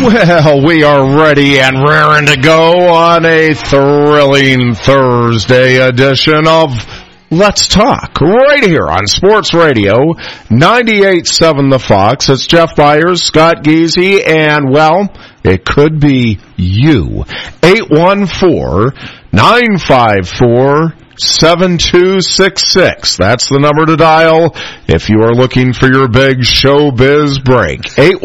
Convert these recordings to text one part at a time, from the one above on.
Well, we are ready and raring to go on a thrilling Thursday edition of Let's Talk, right here on Sports Radio 98.7 The Fox. It's Jeff Byers, Scott Giese, and, well, it could be you. 814-954-7266. That's the number to dial if you are looking for your big showbiz break.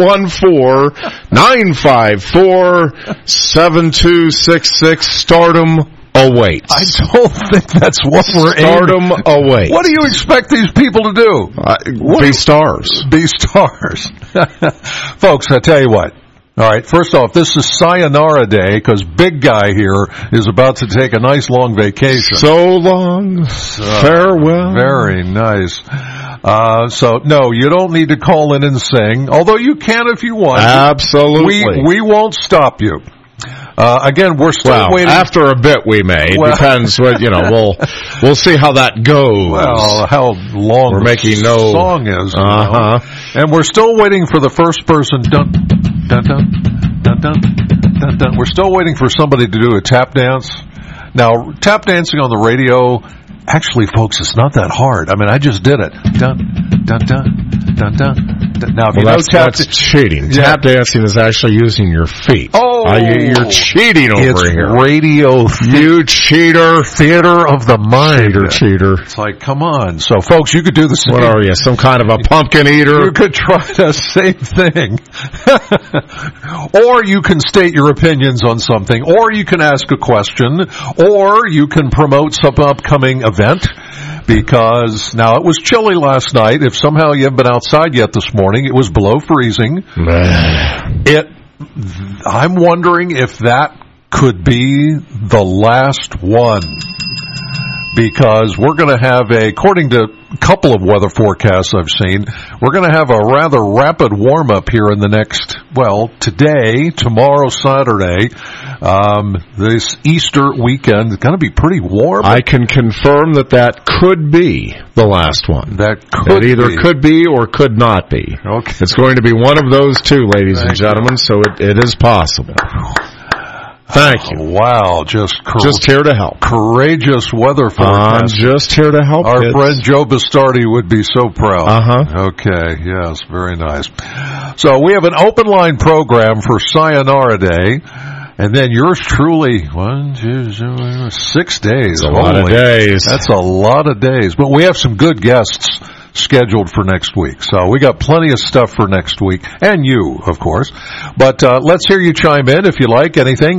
814-954-7266. Stardom awaits. I don't think that's what we're Stardom awaits. What do you expect these people to do? Be stars. Be stars. Folks, I tell you what. All right, first off, this is Sayonara Day because Big Guy here is about to take a nice long vacation. So long. Farewell. Very nice. So, no, you don't need to call in and sing, although you can if you want. Absolutely. We won't stop you. Again, we're still waiting. After a bit we may. It depends what, we'll see how that goes. Well, how long we're making the song is. And we're still waiting for the first person. Dun, dun, dun, dun, dun, dun, dun. We're still waiting for somebody to do a tap dance. Now, tap dancing on the radio, actually, folks, it's not that hard. I mean, I just did it. Dun, dun, dun, dun, dun. Now, if that's cheating. Yeah. Tap dancing is actually using your feet. Oh, you're cheating over here. It's radio. You cheater. Theater of the mind. Cheater. It's like, come on. So, folks, you could do the same. What are you, some kind of a pumpkin eater? You could try the same thing. Or you can state your opinions on something, or you can ask a question, or you can promote some upcoming event. Because, now, it was chilly last night. If somehow you haven't been outside yet this morning, it was below freezing. I'm wondering if that could be the last one. Because we're going to have according to a couple of weather forecasts I've seen, we're going to have a rather rapid warm-up here in the next, today, tomorrow, Saturday. This Easter weekend is going to be pretty warm. I can confirm that could be the last one. That either could be or could not be. Okay. It's going to be one of those two, ladies and gentlemen, so it is possible. Thank you. Wow, just here to help. Courageous weather forecast. I'm just here to help. Our friend Joe Bastardi would be so proud. Okay, yes, very nice. So we have an open line program for Sayonara Day, and then yours truly, 6 days. That's a lot of days. That's a lot of days. But we have some good guests scheduled for next week. So we got plenty of stuff for next week. And you, of course. But let's hear you chime in if you like anything.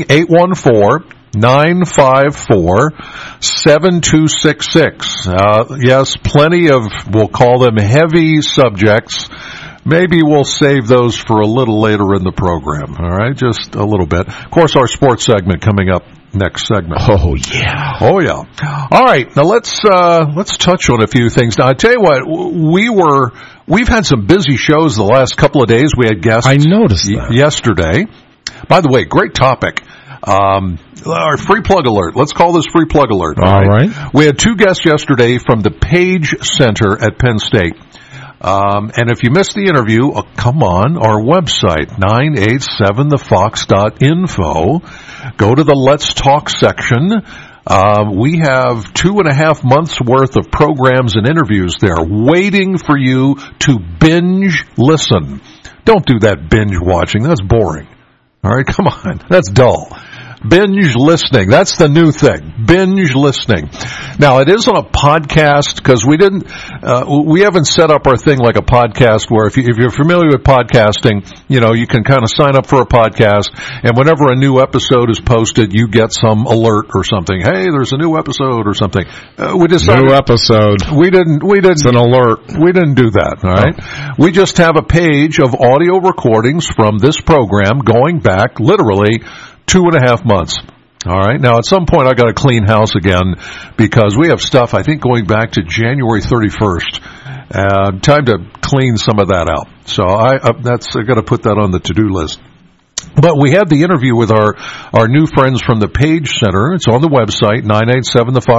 814-954-7266. Yes, plenty of, we'll call them heavy subjects. Maybe we'll save those for a little later in the program. All right, just a little bit. Of course, our sports segment coming up next segment. Oh yeah. All right, now let's touch on a few things. Now I tell you what, we've had some busy shows the last couple of days. We had guests. I noticed that yesterday. By the way, great topic. Our free plug alert. Let's call this free plug alert. All right. We had two guests yesterday from the Page Center at Penn State. And if you missed the interview, come on our website, 987thefox.info. Go to the Let's Talk section. We have 2.5 months worth of programs and interviews there waiting for you to binge listen. Don't do that binge watching. That's boring. All right, come on. That's dull. Binge listening. That's the new thing. Binge listening. Now, it is on a podcast because we haven't set up our thing like a podcast where if you're familiar with podcasting, you can kind of sign up for a podcast and whenever a new episode is posted, you get some alert or something. Hey, there's a new episode or something. We decided. New episode. We didn't. It's an alert. We didn't do that. All right. We just have a page of audio recordings from this program going back literally 2.5 months. All right. Now, at some point, I got to clean house again because we have stuff, I think, going back to January 31st. Time to clean some of that out. So I got to put that on the to-do list. But we had the interview with our new friends from the Page Center. It's on the website,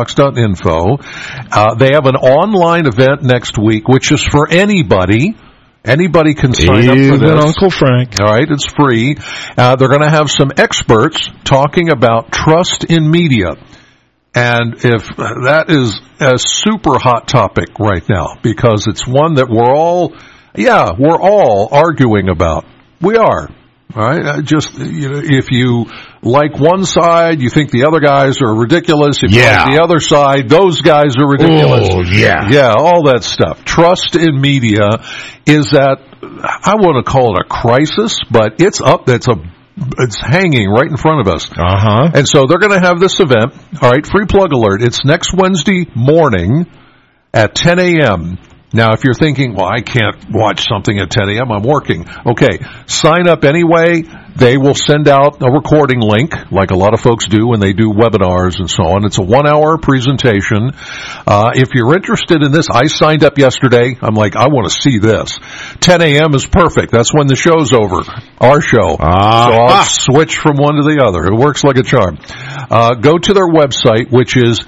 987thefox.info. They have an online event next week, which is for anybody Anybody can sign up for Even this. Uncle Frank. All right, it's free. They're going to have some experts talking about trust in media. And if that is a super hot topic right now, because it's one that we're all arguing about. We are. All right, if you like one side, you think the other guys are ridiculous. If you like the other side, those guys are ridiculous. Oh, yeah. Yeah, all that stuff. Trust in media is that, I want to call it a crisis, but it's hanging right in front of us. Uh-huh. And so they're going to have this event. All right, free plug alert. It's next Wednesday morning at 10 a.m. Now, if you're thinking, well, I can't watch something at 10 a.m., I'm working. Okay, sign up anyway. They will send out a recording link, like a lot of folks do when they do webinars and so on. It's a 1-hour presentation. If you're interested in this, I signed up yesterday. I'm like, I want to see this. 10 a.m. is perfect. That's when the show's over, our show. So I'll switch from one to the other. It works like a charm. Go to their website, which is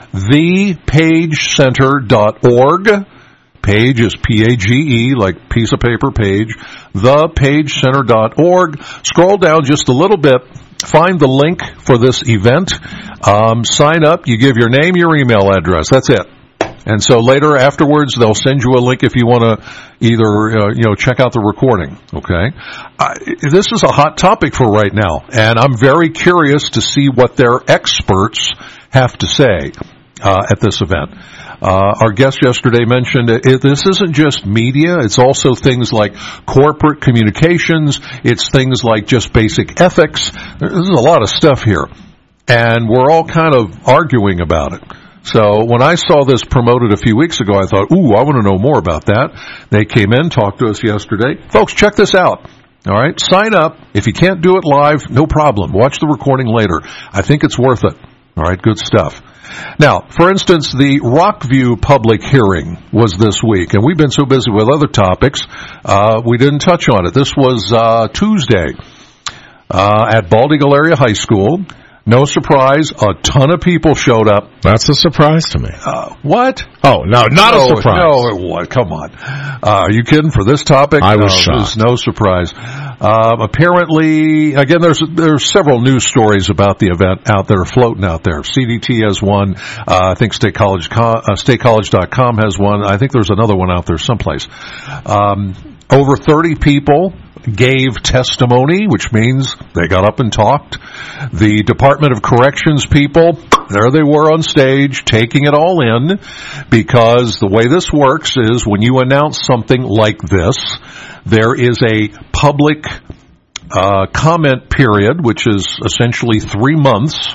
thepagecenter.org. Page is P-A-G-E, like piece of paper, page. Thepagecenter.org. Scroll down just a little bit. Find the link for this event. Sign up. You give your name, your email address. That's it. And so later, afterwards, they'll send you a link if you want to either, check out the recording. Okay. This is a hot topic for right now. And I'm very curious to see what their experts have to say at this event. Our guest yesterday mentioned this isn't just media, it's also things like corporate communications, it's things like just basic ethics. There's a lot of stuff here. And we're all kind of arguing about it. So when I saw this promoted a few weeks ago, I thought, ooh, I want to know more about that. They came in, talked to us yesterday. Folks, check this out. All right, sign up. If you can't do it live, no problem. Watch the recording later. I think it's worth it. All right, good stuff. Now, for instance, the Rockview public hearing was this week, and we've been so busy with other topics, we didn't touch on it. This was Tuesday at Baldy Area High School. No surprise, a ton of people showed up. That's a surprise to me. What? Oh, no, not a surprise. No, it was. Come on. Are you kidding? For this topic? I was shocked. It was no surprise. Apparently, again, there's several news stories about the event out there, floating out there. CDT has one. I think statecollege.com has one. I think there's another one out there someplace. Over 30 people gave testimony, which means they got up and talked. The Department of Corrections people, there they were on stage taking it all in, because the way this works is when you announce something like this, there is a public comment period, which is essentially 3 months,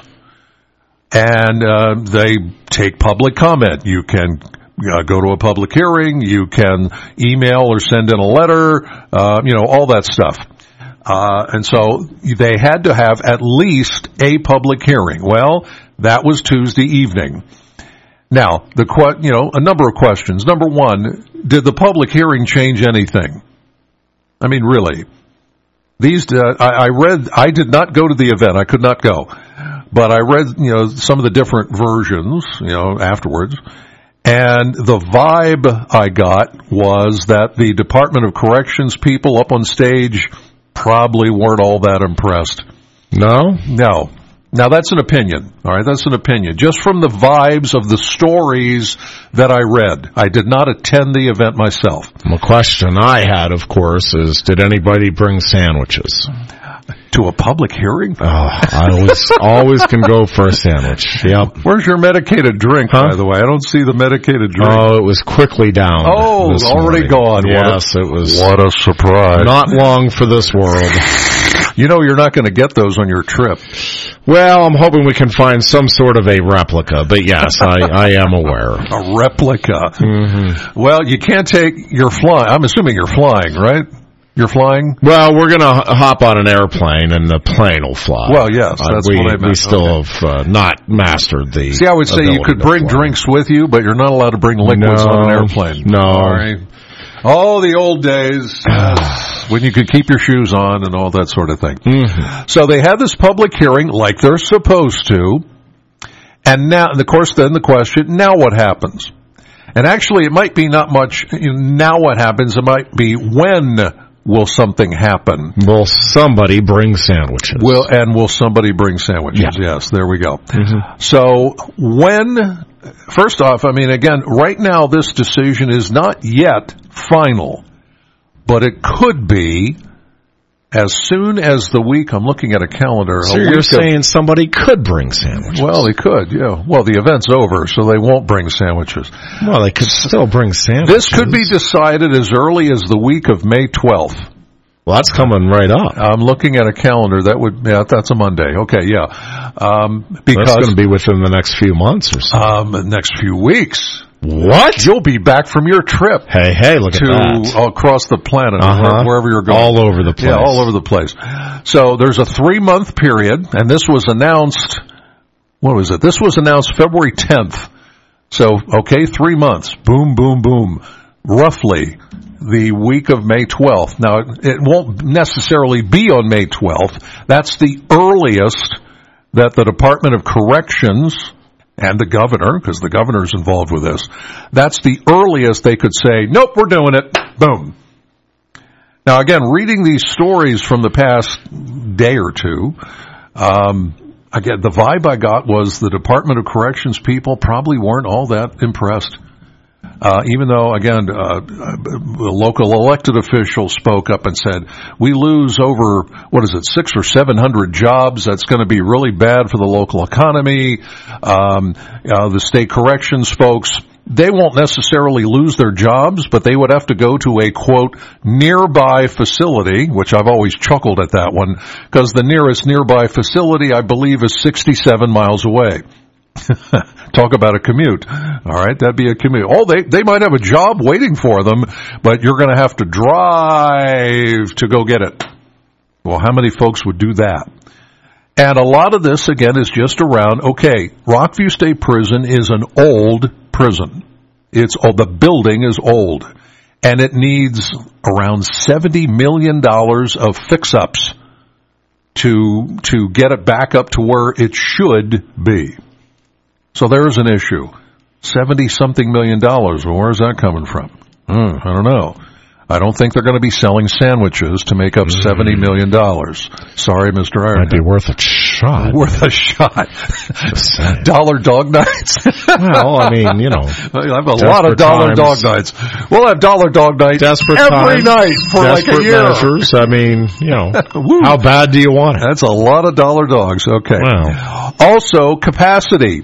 and they take public comment. You can go to a public hearing, you can email or send in a letter, all that stuff. And so they had to have at least a public hearing. Well, that was Tuesday evening. Now, a number of questions. Number one, did the public hearing change anything? I mean, really. I did not go to the event. I could not go. But I read, some of the different versions, afterwards. And the vibe I got was that the Department of Corrections people up on stage probably weren't all that impressed. No? No. Now, that's an opinion. All right, that's an opinion. Just from the vibes of the stories that I read. I did not attend the event myself. The question I had, of course, is did anybody bring sandwiches? To a public hearing? Oh, I always can go for a sandwich. Yep. Where's your medicated drink, by the way? I don't see the medicated drink. Oh, it was quickly down. Oh, it's already gone. Yes, it was. What a surprise. Not long for this world. You're not going to get those on your trip. Well, I'm hoping we can find some sort of a replica, but yes, I am aware. A replica. Mm-hmm. Well, you can't you're flying. I'm assuming you're flying, right? You're flying? Well, we're going to hop on an airplane, and the plane will fly. Well, yes, that's what I meant. We still have not mastered the. See, I would say you could bring drinks with you, but you're not allowed to bring liquids on an airplane. No. All right. Oh, the old days. When you could keep your shoes on and all that sort of thing. Mm-hmm. So they had this public hearing like they're supposed to. And now, of course, then the question, now what happens? And actually, it might be not much, now what happens, it might be when will something happen. Will somebody bring sandwiches? Will somebody bring sandwiches? Yeah. Yes, there we go. Mm-hmm. So first off, I mean, again, right now this decision is not yet final, but it could be as soon as the week. I'm looking at a calendar. So you're saying somebody could bring sandwiches? Well, they could, yeah. Well, the event's over, so they won't bring sandwiches. Well, they could still bring sandwiches. This could be decided as early as the week of May 12th. Well, that's coming right up. I'm looking at a calendar. That's a Monday. Okay, yeah. Because that's going to be within the next few months or so. Next few weeks. What? You'll be back from your trip. Hey, look at that. Across the planet, wherever you're going. All over the place. Yeah, all over the place. So there's a 3-month period, and this was announced, what was it? This was announced February 10th. So, 3 months. Boom, boom, boom. Roughly the week of May 12th. Now, it won't necessarily be on May 12th. That's the earliest that the Department of Corrections and the governor, because the governor's involved with this, that's the earliest they could say, nope, we're doing it. Boom. Now, again, reading these stories from the past day or two, again, the vibe I got was the Department of Corrections people probably weren't all that impressed. Even though, again, the local elected official spoke up and said, we lose over, 600 or 700 jobs. That's going to be really bad for the local economy. The state corrections folks, they won't necessarily lose their jobs, but they would have to go to a, quote, nearby facility, which I've always chuckled at that one, because the nearest nearby facility, I believe, is 67 miles away. Talk about a commute. All right, that'd be a commute. Oh, they might have a job waiting for them, but you're going to have to drive to go get it. Well, how many folks would do that? And a lot of this, again, is just around, Rockview State Prison is an old prison. The building is old, and it needs around $70 million of fix-ups to get it back up to where it should be. So there's an issue. $70-something million. Well, where's that coming from? I don't know. I don't think they're going to be selling sandwiches to make up $70 million. Sorry, Mr. Iron. Might be worth a shot. Worth a shot. Dollar dog nights? Well, I mean, I have a lot of dollar dog nights. We'll have dollar dog nights every night for like a year. Measures. I mean, how bad do you want it? That's a lot of dollar dogs. Okay. Wow. Also, capacity.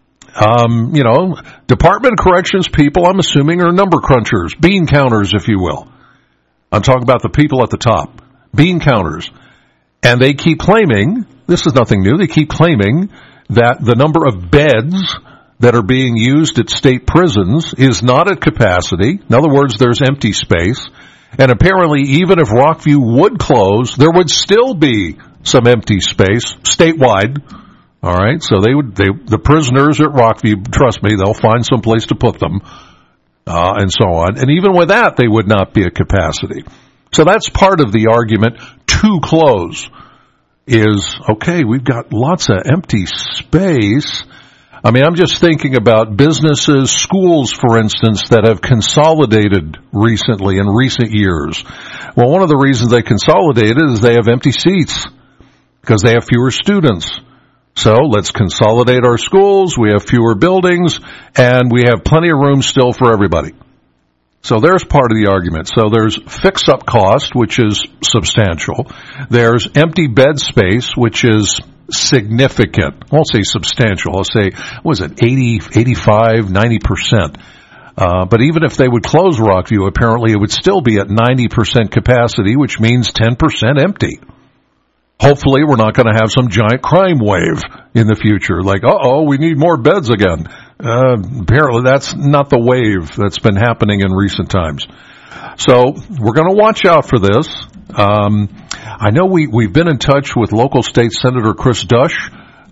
Department of Corrections people, I'm assuming, are number crunchers, bean counters, if you will. I'm talking about the people at the top, bean counters. And they keep claiming, this is nothing new, they keep claiming that the number of beds that are being used at state prisons is not at capacity. In other words, there's empty space. And apparently, even if Rockview would close, there would still be some empty space statewide. All right, so the prisoners at Rockview, trust me, they'll find some place to put them, and so on. And even with that, they would not be at capacity. So that's part of the argument to close is, we've got lots of empty space. I mean, I'm just thinking about businesses, schools, for instance, that have consolidated recently in recent years. Well, one of the reasons they consolidated is they have empty seats because they have fewer students. So let's consolidate our schools, we have fewer buildings, and we have plenty of room still for everybody. So there's part of the argument. So there's fix-up cost, which is substantial. There's empty bed space, which is significant. I won't say substantial. I'll say, 80, 85, 90%. But even if they would close Rockview, apparently it would still be at 90% capacity, which means 10% empty. Hopefully, we're not going to have some giant crime wave in the future. Like, we need more beds again. Apparently, that's not the wave that's been happening in recent times. So, we're going to watch out for this. I know we've been in touch with local state Senator Chris Dush.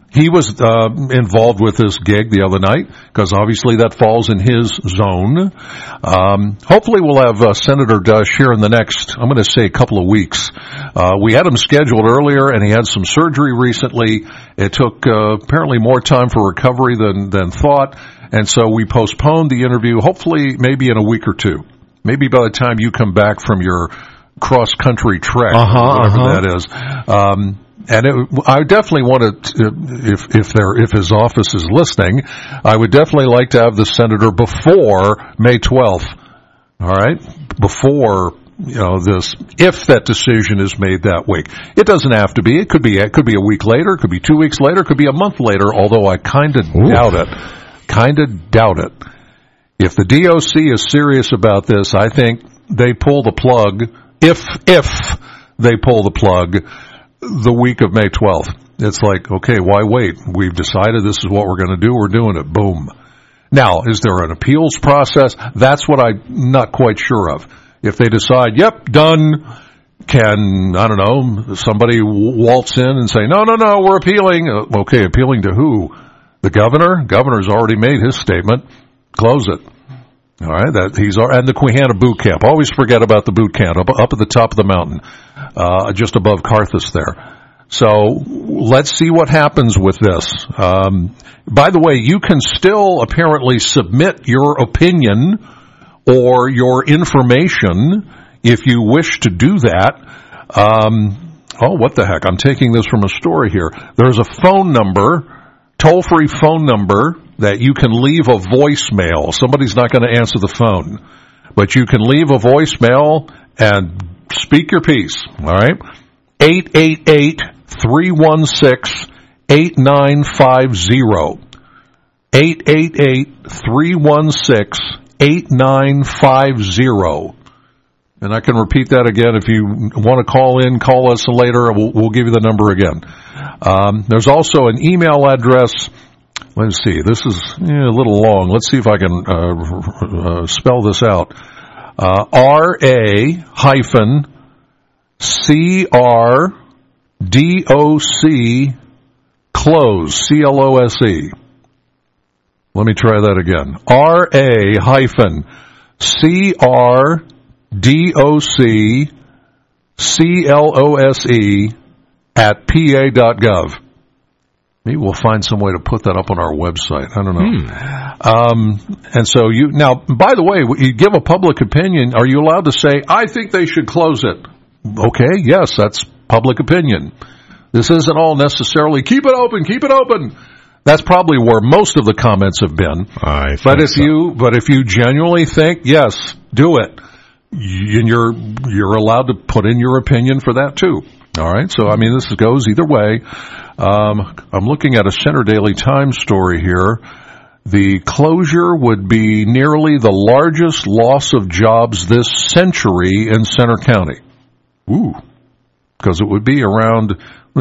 He was involved with this gig the other night because obviously that falls in his zone. Hopefully we'll have Senator Dush here in the next, I'm going to say, couple of weeks. We had him scheduled earlier, and he had some surgery recently. It took apparently more time for recovery than thought, and so we postponed the interview, hopefully maybe in a week or two. Maybe by the time you come back from your cross-country trek, whatever that is. And I definitely want to, if his office is listening, I would definitely like to have the senator before May 12th. All right, before if that decision is made that week. It doesn't have to be. It could be a week later. It could be 2 weeks later. It could be a month later. Although I kind of doubt it. If the DOC is serious about this, I think they pull the plug. If they pull the plug. The week of May 12th. It's like, okay, why wait? We've decided this is what we're going to do. We're doing it. Boom. Now, is there an appeals process? That's what I'm not quite sure of. If they decide, yep, done, can, I don't know, somebody waltz in and say, no, we're appealing. Okay, appealing to who? The governor? Governor's already made his statement. Close it. All right, and the Quehanna boot camp. Always forget about the boot camp up at the top of the mountain, just above Carthus there. So let's see what happens with this. By the way, you can still apparently submit your opinion or your information if you wish to do that. What the heck? I'm taking this from a story here. There's a phone number, toll-free phone number, that you can leave a voicemail. Somebody's not going to answer the phone, but you can leave a voicemail and speak your piece. All right? 888-316-8950. 888-316-8950. And I can repeat that again. If you want to call in, call us later. We'll give you the number again. There's also an email address. Let's see. This is a little long. Let's see if I can spell this out. RA-CRDOC close, CLOSE. Let me try that again. RA-CRDOC CLOSE at PA.gov. Maybe we'll find some way to put that up on our website. I don't know. And so now, by the way, you give a public opinion. Are you allowed to say, I think they should close it? Okay, yes, that's public opinion. This isn't all necessarily, keep it open. That's probably where most of the comments have been. But if you genuinely think, yes, do it, and you're allowed to put in your opinion for that too. All right, so I mean, this goes either way. I'm looking at a Center Daily Times story here. The closure would be nearly the largest loss of jobs this century in Center County. Ooh, because it would be around,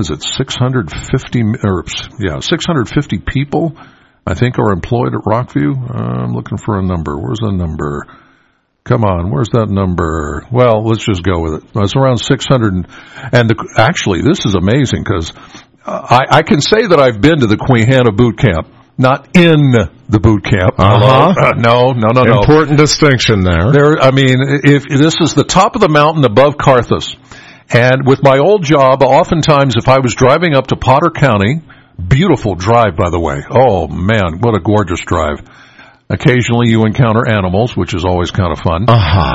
650 people, I think, are employed at Rockview. I'm looking for a number. Where's the number? Come on, where's that number? Well, let's just go with it. It's around 600. Actually, this is amazing because I can say that I've been to the Quehanna boot camp, not in the boot camp. No. Important distinction there. I mean, if this is the top of the mountain above Carthus, and with my old job, oftentimes if I was driving up to Potter County, beautiful drive, by the way. Oh man, what a gorgeous drive. Occasionally you encounter animals, which is always kind of fun.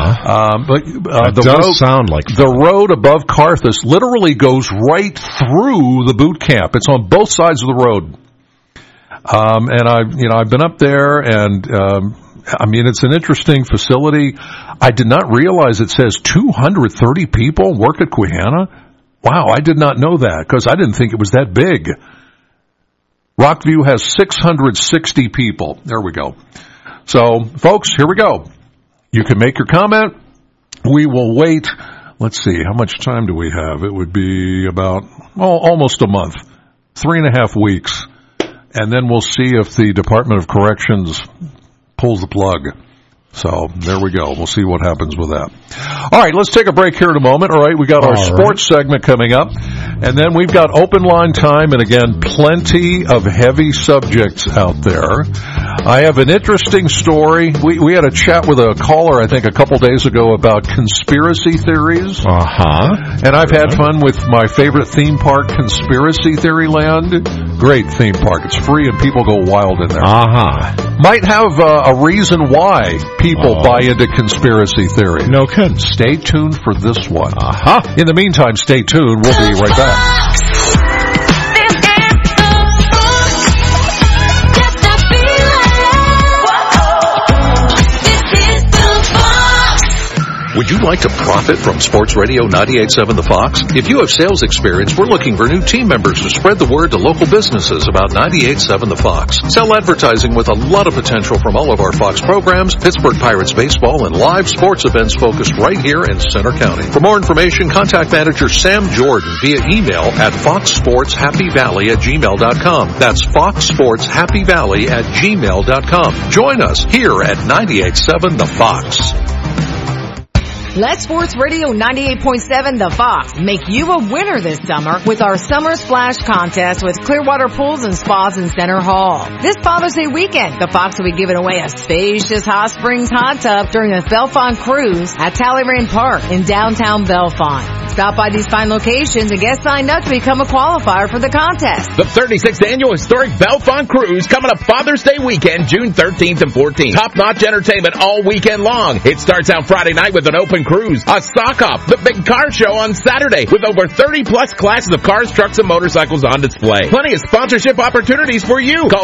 Sound like fun. The road above Carthus literally goes right through the boot camp. It's on both sides of the road. And I've been up there, and I mean, it's an interesting facility. I did not realize it says 230 people work at Quehanna. Wow, I did not know that because I didn't think it was that big. Rockview has 660 people. There we go. So, folks, here we go. You can make your comment. We will wait. Let's see. How much time do we have? It would be about almost a month, 3.5 weeks. And then we'll see if the Department of Corrections pulls the plug. So there we go. We'll see what happens with that. All right, let's take a break here in a moment. All right, we got our sports segment coming up, and then we've got open line time, and again, plenty of heavy subjects out there. I have an interesting story. We had a chat with a caller, I think, a couple days ago about conspiracy theories. And I've had fun with my favorite theme park, Conspiracy Theory Land. Great theme park. It's free and people go wild in there. Might have a reason why people buy into conspiracy theory. No kidding. Stay tuned for this one. In the meantime, stay tuned. We'll be right back. Would you like to profit from Sports Radio 98.7 The Fox? If you have sales experience, we're looking for new team members to spread the word to local businesses about 98.7 The Fox. Sell advertising with a lot of potential from all of our Fox programs, Pittsburgh Pirates baseball, and live sports events focused right here in Center County. For more information, contact manager Sam Jordan via email at foxsportshappyvalley@gmail.com. That's foxsportshappyvalley@gmail.com. Join us here at 98.7 The Fox. Let Sports Radio 98.7 The Fox make you a winner this summer with our Summer Splash Contest with Clearwater Pools and Spas in Center Hall. This Father's Day weekend, the Fox will be giving away a spacious Hot Springs hot tub during the Bellefonte Cruise at Talleyrand Park in downtown Bellefonte. Stop by these fine locations and get signed up to become a qualifier for the contest. The 36th Annual Historic Bellefonte Cruise coming up Father's Day weekend, June 13th and 14th. Top-notch entertainment all weekend long. It starts out Friday night with an open cruise, a sock-off, the big car show on Saturday with over 30-plus classes of cars, trucks, and motorcycles on display. Plenty of sponsorship opportunities for you. Call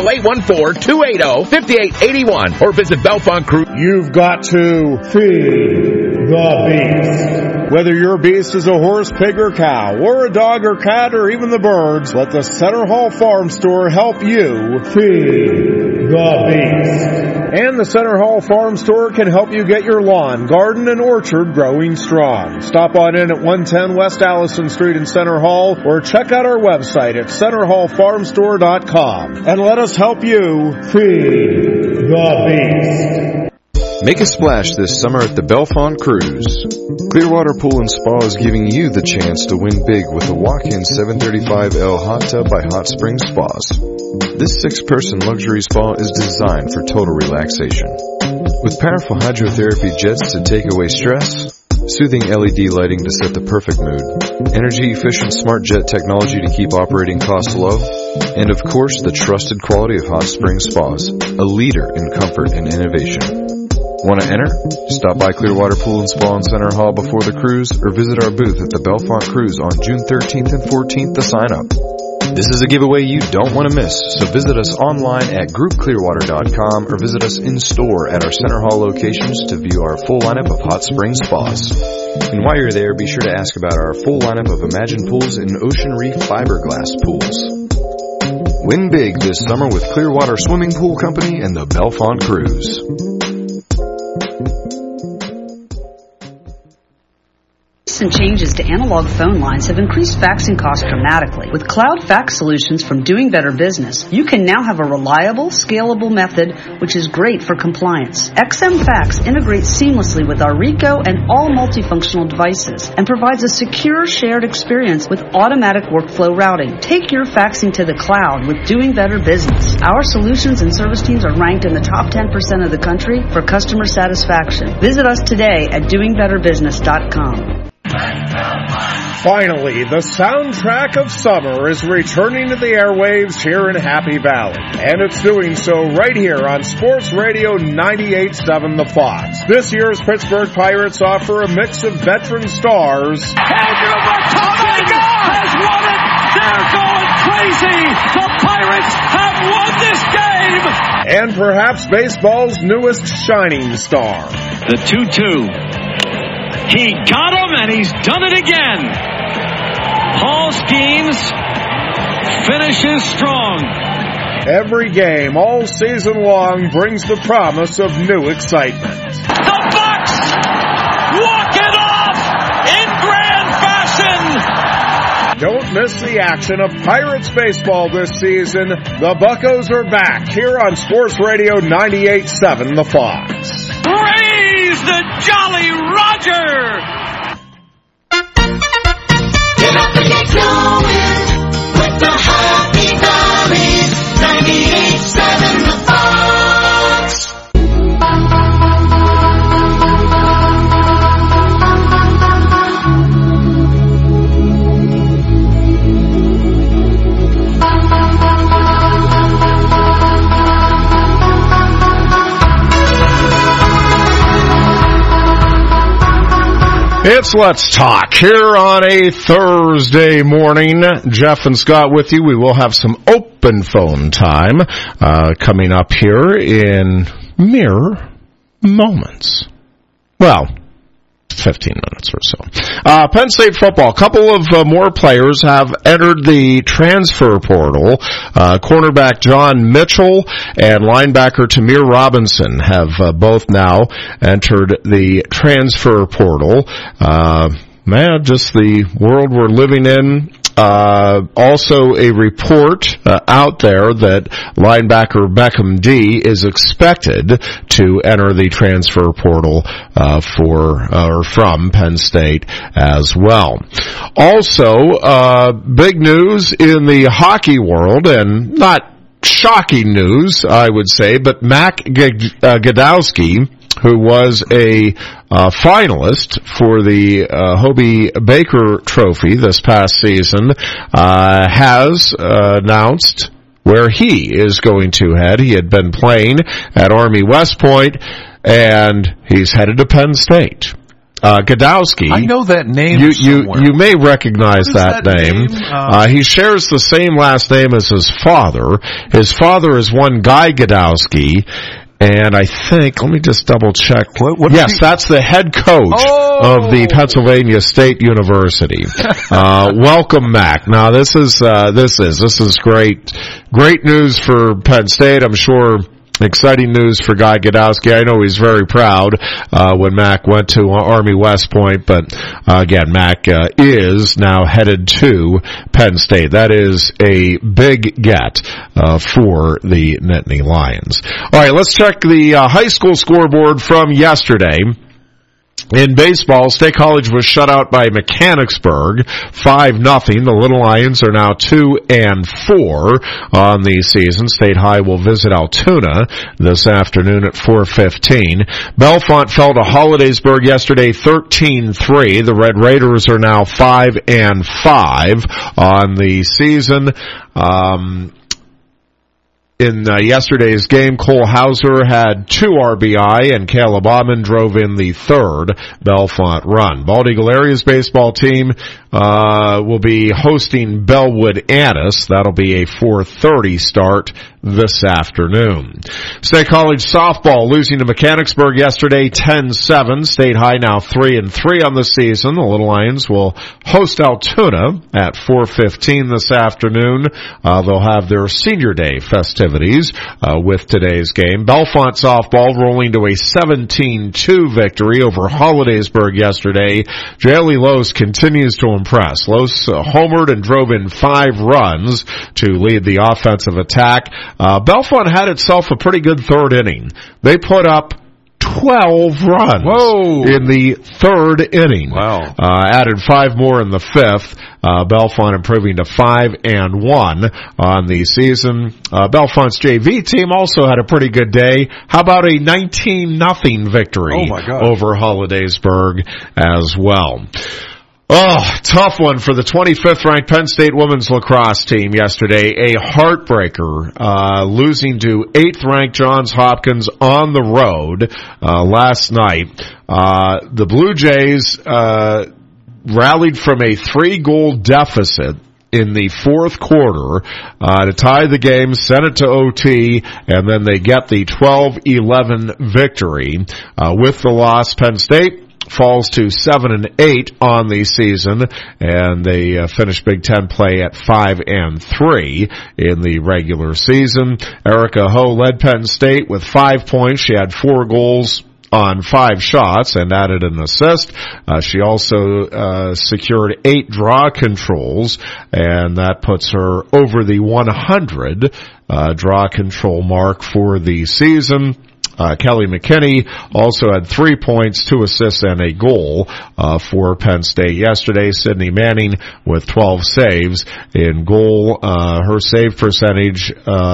814-280-5881 or visit Bellefonte Cruise. You've got to feed the beast. Whether your beast is a horse, pig, or cow, or a dog or cat, or even the birds, let the Center Hall Farm Store help you feed the beast. And the Center Hall Farm Store can help you get your lawn, garden, and orchard growing strong. Stop on in at 110 West Allison Street in Center Hall, or check out our website at centerhallfarmstore.com. And let us help you feed the beast. Make a splash this summer at the Bellefonte Cruise. Clearwater Pool and Spa is giving you the chance to win big with the walk-in 735L hot tub by Hot Springs Spas. This 6-person luxury spa is designed for total relaxation. With powerful hydrotherapy jets to take away stress, soothing LED lighting to set the perfect mood, energy-efficient smart jet technology to keep operating costs low, and of course the trusted quality of Hot Springs Spas, a leader in comfort and innovation. Want to enter? Stop by Clearwater Pool and Spa in Center Hall before the cruise, or visit our booth at the Bellefonte Cruise on June 13th and 14th to sign up. This is a giveaway you don't want to miss, so visit us online at groupclearwater.com or visit us in-store at our Center Hall locations to view our full lineup of Hot Springs Spas. And while you're there, be sure to ask about our full lineup of Imagine Pools and Ocean Reef fiberglass pools. Win big this summer with Clearwater Swimming Pool Company and the Bellefonte Cruise. Recent changes to analog phone lines have increased faxing costs dramatically. With cloud fax solutions from Doing Better Business, you can now have a reliable, scalable method, which is great for compliance. XM Fax integrates seamlessly with our Ricoh and all multifunctional devices and provides a secure, shared experience with automatic workflow routing. Take your faxing to the cloud with Doing Better Business. Our solutions and service teams are ranked in the top 10% of the country for customer satisfaction. Visit us today at doingbetterbusiness.com. Finally, the soundtrack of summer is returning to the airwaves here in Happy Valley. And it's doing so right here on Sports Radio 98.7 The Fox. This year's Pittsburgh Pirates offer a mix of veteran stars. Has won it! They're going crazy! The Pirates have won this game! And perhaps baseball's newest shining star. The 2-2. He got him, and he's done it again. Paul Skeens finishes strong. Every game, all season long, brings the promise of new excitement. The Bucks walk it off in grand fashion. Don't miss the action of Pirates baseball this season. The Buccos are back here on Sports Radio 98.7 The Fox. Great the Jolly Roger. Get up and get going with the Happy Valley 98.7 The Fox. It's Let's Talk here on a Thursday morning. Jeff and Scott with you. We will have some open phone time coming up here in mere moments. Well, 15 minutes or so. Penn State football. A couple of more players have entered the transfer portal. Cornerback John Mitchell and linebacker Tamir Robinson have both now entered the transfer portal. Man, just the world we're living in. Also a report out there that linebacker Beckham D is expected to enter the transfer portal from Penn State as well. Also, big news in the hockey world, and not shocking news, I would say, but Mac Gadowski, who was a finalist for the Hobey Baker Trophy this past season, has announced where he is going to head. He had been playing at Army West Point, and he's headed to Penn State. Gadowski. I know that name somewhere. You may recognize that name. He shares the same last name as his father. His father is one Guy Gadowski. And I think, let me just double check. Yes, that's the head coach of the Pennsylvania State University. Welcome, Mac. Now, this is great news for Penn State. I'm sure exciting news for Guy Gadowski. I know he's very proud when Mac went to Army West Point, but again, Mac is now headed to Penn State. That is a big get for the Nittany Lions. All right, let's check the high school scoreboard from yesterday. In baseball, State College was shut out by Mechanicsburg, 5-0. The Little Lions are now 2-4 on the season. State High will visit Altoona this afternoon at 4:15. Bellefonte fell to Hollidaysburg yesterday, 13-3. The Red Raiders are now 5-5 on the season. In yesterday's game, Cole Hauser had 2 RBI, and Caleb Auman drove in the third Bellefonte run. Bald Eagle Area's baseball team will be hosting Bellwood Annis. That'll be a 4:30 start this afternoon. State College softball losing to Mechanicsburg yesterday, 10-7. State High now 3-3 on the season. The Little Lions will host Altoona at 4:15 this afternoon. They'll have their Senior Day festivities with today's game. Bellefonte softball rolling to a 17-2 victory over Hollidaysburg yesterday. Jaylee Lose continues to impress. Lose homered and drove in 5 runs to lead the offensive attack. Bellefonte had itself a pretty good third inning. They put up 12 runs in the third inning. Wow. Added 5 more in the fifth. Bellefonte improving to 5-1 on the season. Bellefonte's JV team also had a pretty good day. How about a 19-0 victory over Hollidaysburg as well? Oh, tough one for the 25th ranked Penn State women's lacrosse team yesterday. A heartbreaker, losing to 8th ranked Johns Hopkins on the road, last night. The Blue Jays, rallied from a 3-goal deficit in the fourth quarter, to tie the game, send it to OT, and then they get the 12-11 victory. With the loss, Penn State falls to 7-8 on the season, and they finish Big Ten play at 5-3 in the regular season. Erica Ho led Penn State with 5 points. She had 4 goals on 5 shots and added an assist. She also secured 8 draw controls, and that puts her over the 100 draw control mark for the season. Kelly McKinney also had 3 points, 2 assists, and a goal for Penn State yesterday. Sydney Manning with 12 saves in goal. Her save percentage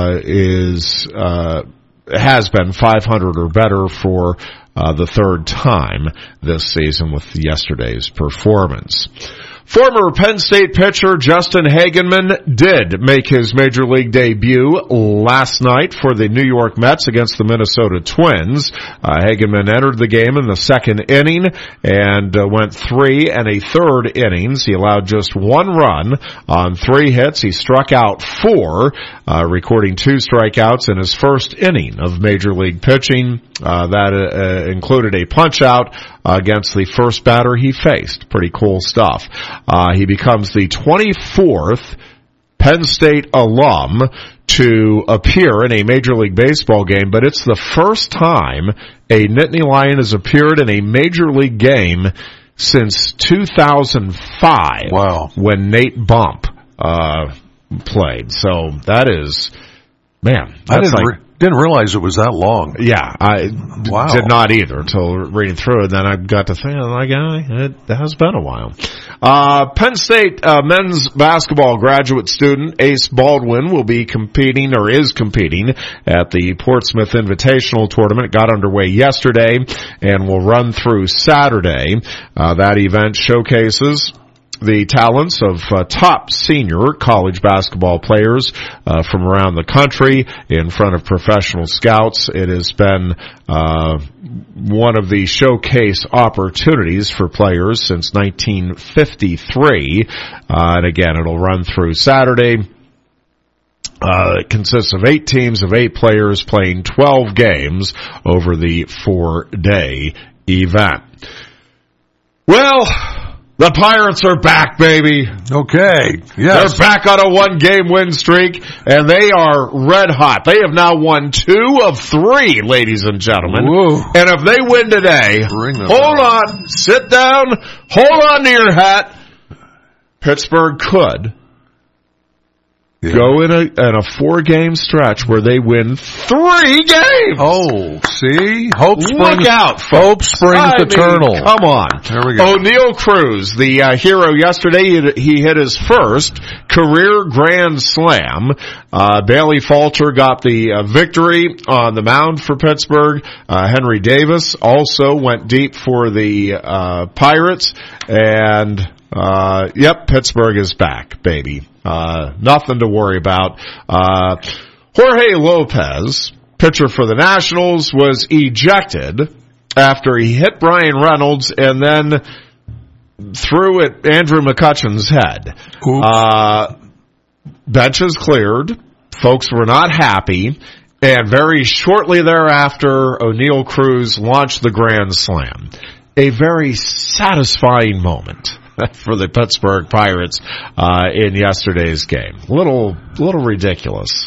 has been 500 or better for the third time this season with yesterday's performance. Former Penn State pitcher Justin Hageman did make his Major League debut last night for the New York Mets against the Minnesota Twins. Hageman entered the game in the second inning and went 3 1/3 innings. He allowed just 1 run on 3 hits. He struck out 4, recording 2 strikeouts in his first inning of Major League pitching. That included a punch-out against the first batter he faced. Pretty cool stuff. He becomes the 24th Penn State alum to appear in a Major League Baseball game, but it's the first time a Nittany Lion has appeared in a Major League game since 2005. Wow. When Nate Bump played. So that is, man, that's didn't realize it was that long. Yeah, I did not either until reading through it. Then I got to think, it has been a while. Penn State men's basketball graduate student Ace Baldwin will be competing, or is competing, at the Portsmouth Invitational Tournament. It got underway yesterday and will run through Saturday. That event showcases the talents of top senior college basketball players from around the country in front of professional scouts. It has been one of the showcase opportunities for players since 1953. And again, it'll run through Saturday. It consists of 8 teams of 8 players playing 12 games over the 4-day event. Well, the Pirates are back, baby. Okay. Yes. They're back on a 1-game win streak, and they are red hot. They have now won 2 of 3, ladies and gentlemen. Whoa. And if they win today, hold on, sit down, hold on to your hat. Pittsburgh could go in a 4-game stretch where they win 3 games. Oh, see? Hope springs. Look out, folks. Hope springs eternal. Come on. There we go. O'Neal Cruz, the hero yesterday, he hit his first career grand slam. Bailey Falter got the victory on the mound for Pittsburgh. Henry Davis also went deep for the Pirates. And Pittsburgh is back, baby. Nothing to worry about. Jorge Lopez, pitcher for the Nationals, was ejected after he hit Brian Reynolds and then threw at Andrew McCutcheon's head. Benches cleared. Folks were not happy. And very shortly thereafter, O'Neal Cruz launched the grand slam. A very satisfying moment for the Pittsburgh Pirates in yesterday's game. Little ridiculous.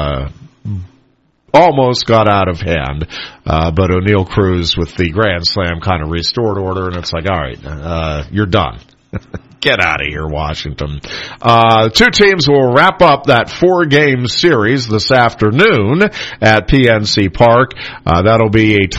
Almost got out of hand, but O'Neal Cruz with the grand slam kind of restored order, and it's like, all right, you're done. Get out of here, Washington. 2 teams will wrap up that 4-game series this afternoon at PNC Park. That'll be a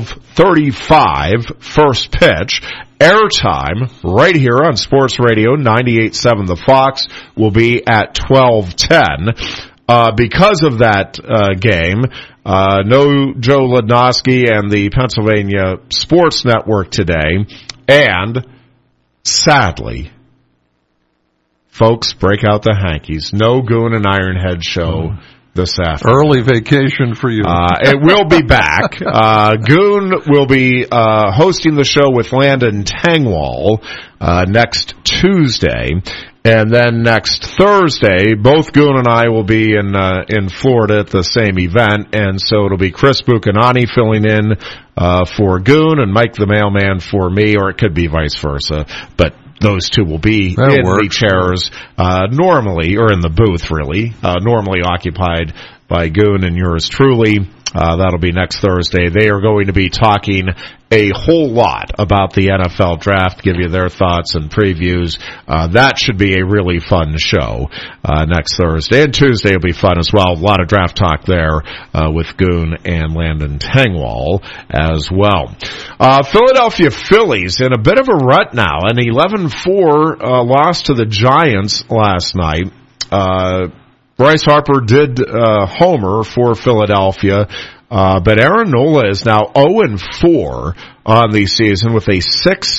12:35 first pitch. Airtime right here on Sports Radio 98.7 The Fox will be at 12:10. Because of that game, no Joe Lednosky and the Pennsylvania Sports Network today, and sadly, folks, break out the hankies. No Goon and Ironhead show this afternoon. Early vacation for you. It will be back. Goon will be hosting the show with Landon Tangwall next Tuesday. And then next Thursday, both Goon and I will be in Florida at the same event, and so it'll be Chris Buchanani filling in for Goon and Mike the Mailman for me, or it could be vice versa. But those two will be in the chairs normally, or in the booth really, normally occupied by Goon and yours truly. That'll be next Thursday. They are going to be talking a whole lot about the NFL draft, give you their thoughts and previews. That should be a really fun show next Thursday. And Tuesday will be fun as well. A lot of draft talk there with Goon and Landon Tengwall as well. Philadelphia Phillies in a bit of a rut now. An 11-4 loss to the Giants last night. Bryce Harper did homer for Philadelphia, but Aaron Nola is now 0-4 on the season with a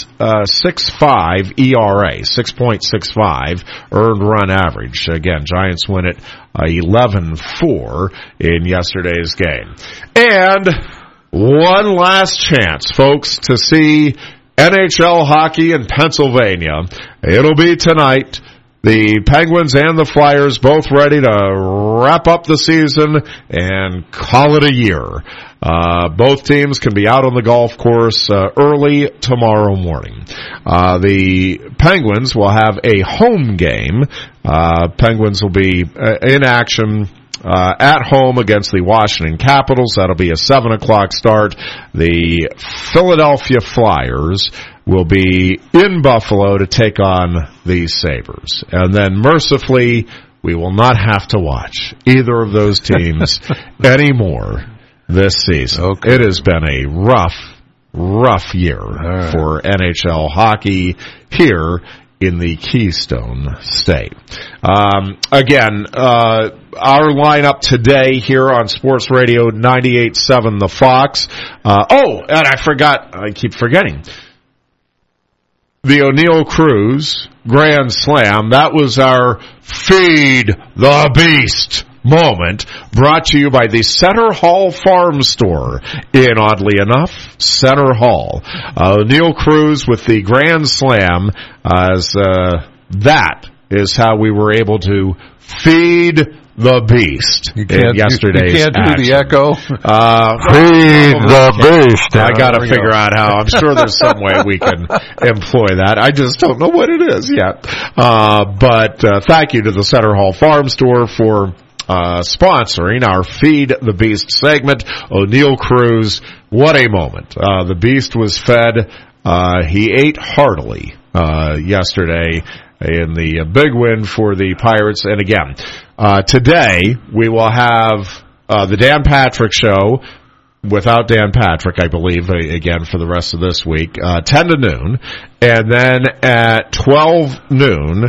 6.65 ERA, 6.65 earned run average. Again, Giants win it 11-4 in yesterday's game. And one last chance, folks, to see NHL hockey in Pennsylvania. It'll be tonight. The Penguins and the Flyers both ready to wrap up the season and call it a year. Both teams can be out on the golf course early tomorrow morning. The Penguins will have a home game. Penguins will be in action at home against the Washington Capitals. That'll be a 7 o'clock start. The Philadelphia Flyers will be in Buffalo to take on the Sabres. And then mercifully, we will not have to watch either of those teams anymore this season. Okay. It has been a rough year for NHL hockey here in the Keystone State. Again, our lineup today here on Sports Radio 98.7 The Fox. And I keep forgetting. The O'Neill Cruz Grand Slam, that was our Feed the Beast moment, brought to you by the Center Hall Farm Store in, oddly enough, Center Hall. O'Neill Cruz with the Grand Slam, as that is how we were able to feed the beast in yesterday's You can't action. do the echo. Feed the beast. I got to figure out how. I'm sure there's some way we can employ that. I just don't know what it is yet. But thank you to the Center Hall Farm Store for sponsoring our Feed the Beast segment. O'Neill Cruz, what a moment. The beast was fed. He ate heartily yesterday in the big win for the Pirates. And again, today we will have the Dan Patrick Show without Dan Patrick, I believe, again for the rest of this week, 10 to noon. And then at 12 noon,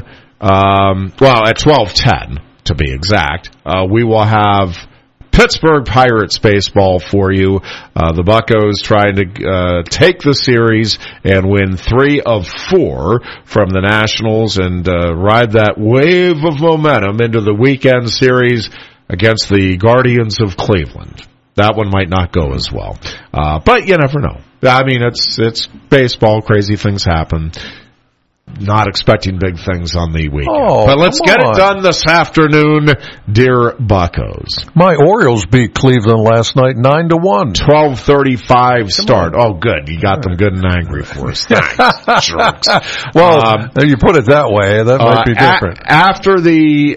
at 12:10 to be exact, we will have Pittsburgh Pirates baseball for you. The Buccos trying to take the series and win 3 of 4 from the Nationals and ride that wave of momentum into the weekend series against the Guardians of Cleveland. That one might not go as well. But you never know. I mean, it's baseball. Crazy things happen. Not expecting big things on the weekend. But let's get it done this afternoon, dear Buccos. My Orioles beat Cleveland last night 9-1. 12:35 start. Oh, good. You got them good and angry for us. Thanks, jerks. Well, you put it that way, that might be different. After the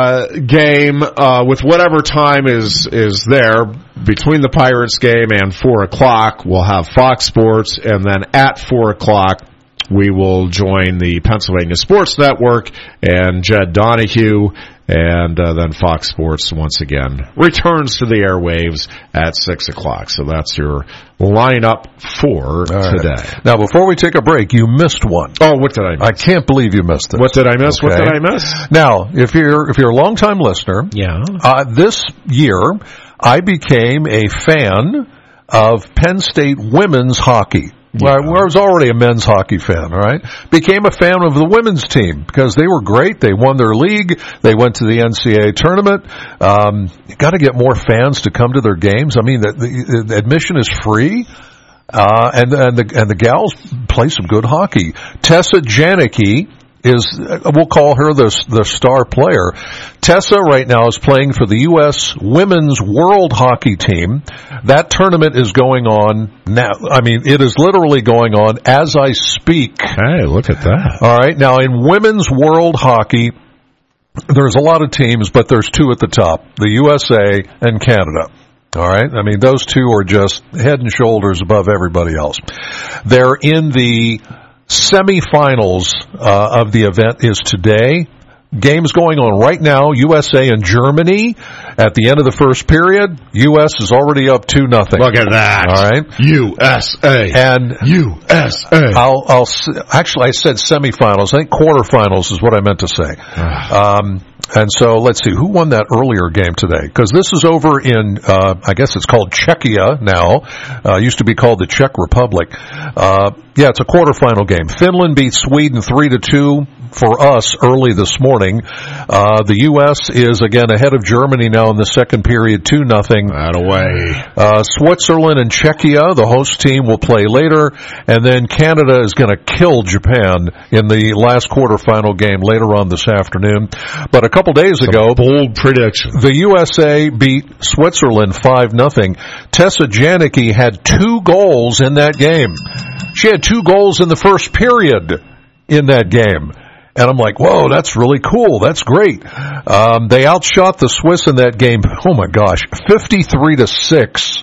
game, with whatever time is there, between the Pirates game and 4 o'clock, we'll have Fox Sports, and then at 4 o'clock, we will join the Pennsylvania Sports Network and Jed Donahue, and then Fox Sports once again returns to the airwaves at 6 o'clock. So that's your lineup for today. Right. Now, before we take a break, you missed one. Oh, what did I miss? I can't believe you missed it. What did I miss? Okay. What did I miss? Now, if you're a longtime listener, this year I became a fan of Penn State women's hockey. Well, I was already a men's hockey fan, all right? Became a fan of the women's team because they were great. They won their league. They went to the NCAA tournament. You got to get more fans to come to their games. I mean, the admission is free. And the gals play some good hockey. Tessa Janicki we'll call her the star player. Tessa right now is playing for the U.S. Women's World Hockey Team. That tournament is going on now. I mean, it is literally going on as I speak. Hey, look at that. All right. Now, in Women's World Hockey, there's a lot of teams, but there's 2 at the top, the USA and Canada. All right? I mean, those two are just head and shoulders above everybody else. They're in the semifinals of the event is today. Games going on right now, USA and Germany. At the end of the first period, U.S. is already up 2-0. Look at that. All right. USA. And USA. I said semifinals. I think quarterfinals is what I meant to say. And so let's see, who won that earlier game today? Because this is over in, I guess it's called Czechia now. Used to be called the Czech Republic. Yeah, it's a quarterfinal game. Finland beat Sweden 3-2 for us early this morning. The U.S. is again ahead of Germany now in the second period, 2-0. That away. Switzerland and Czechia, the host team, will play later. And then Canada is going to kill Japan in the last quarterfinal game later on this afternoon. But a couple days ago, bold prediction. The USA beat Switzerland 5-0. Tessa Janicki had 2 goals in that game. She had 2 goals in the first period in that game. And I'm like, whoa, that's really cool. That's great. They outshot the Swiss in that game. Oh my gosh, 53-6.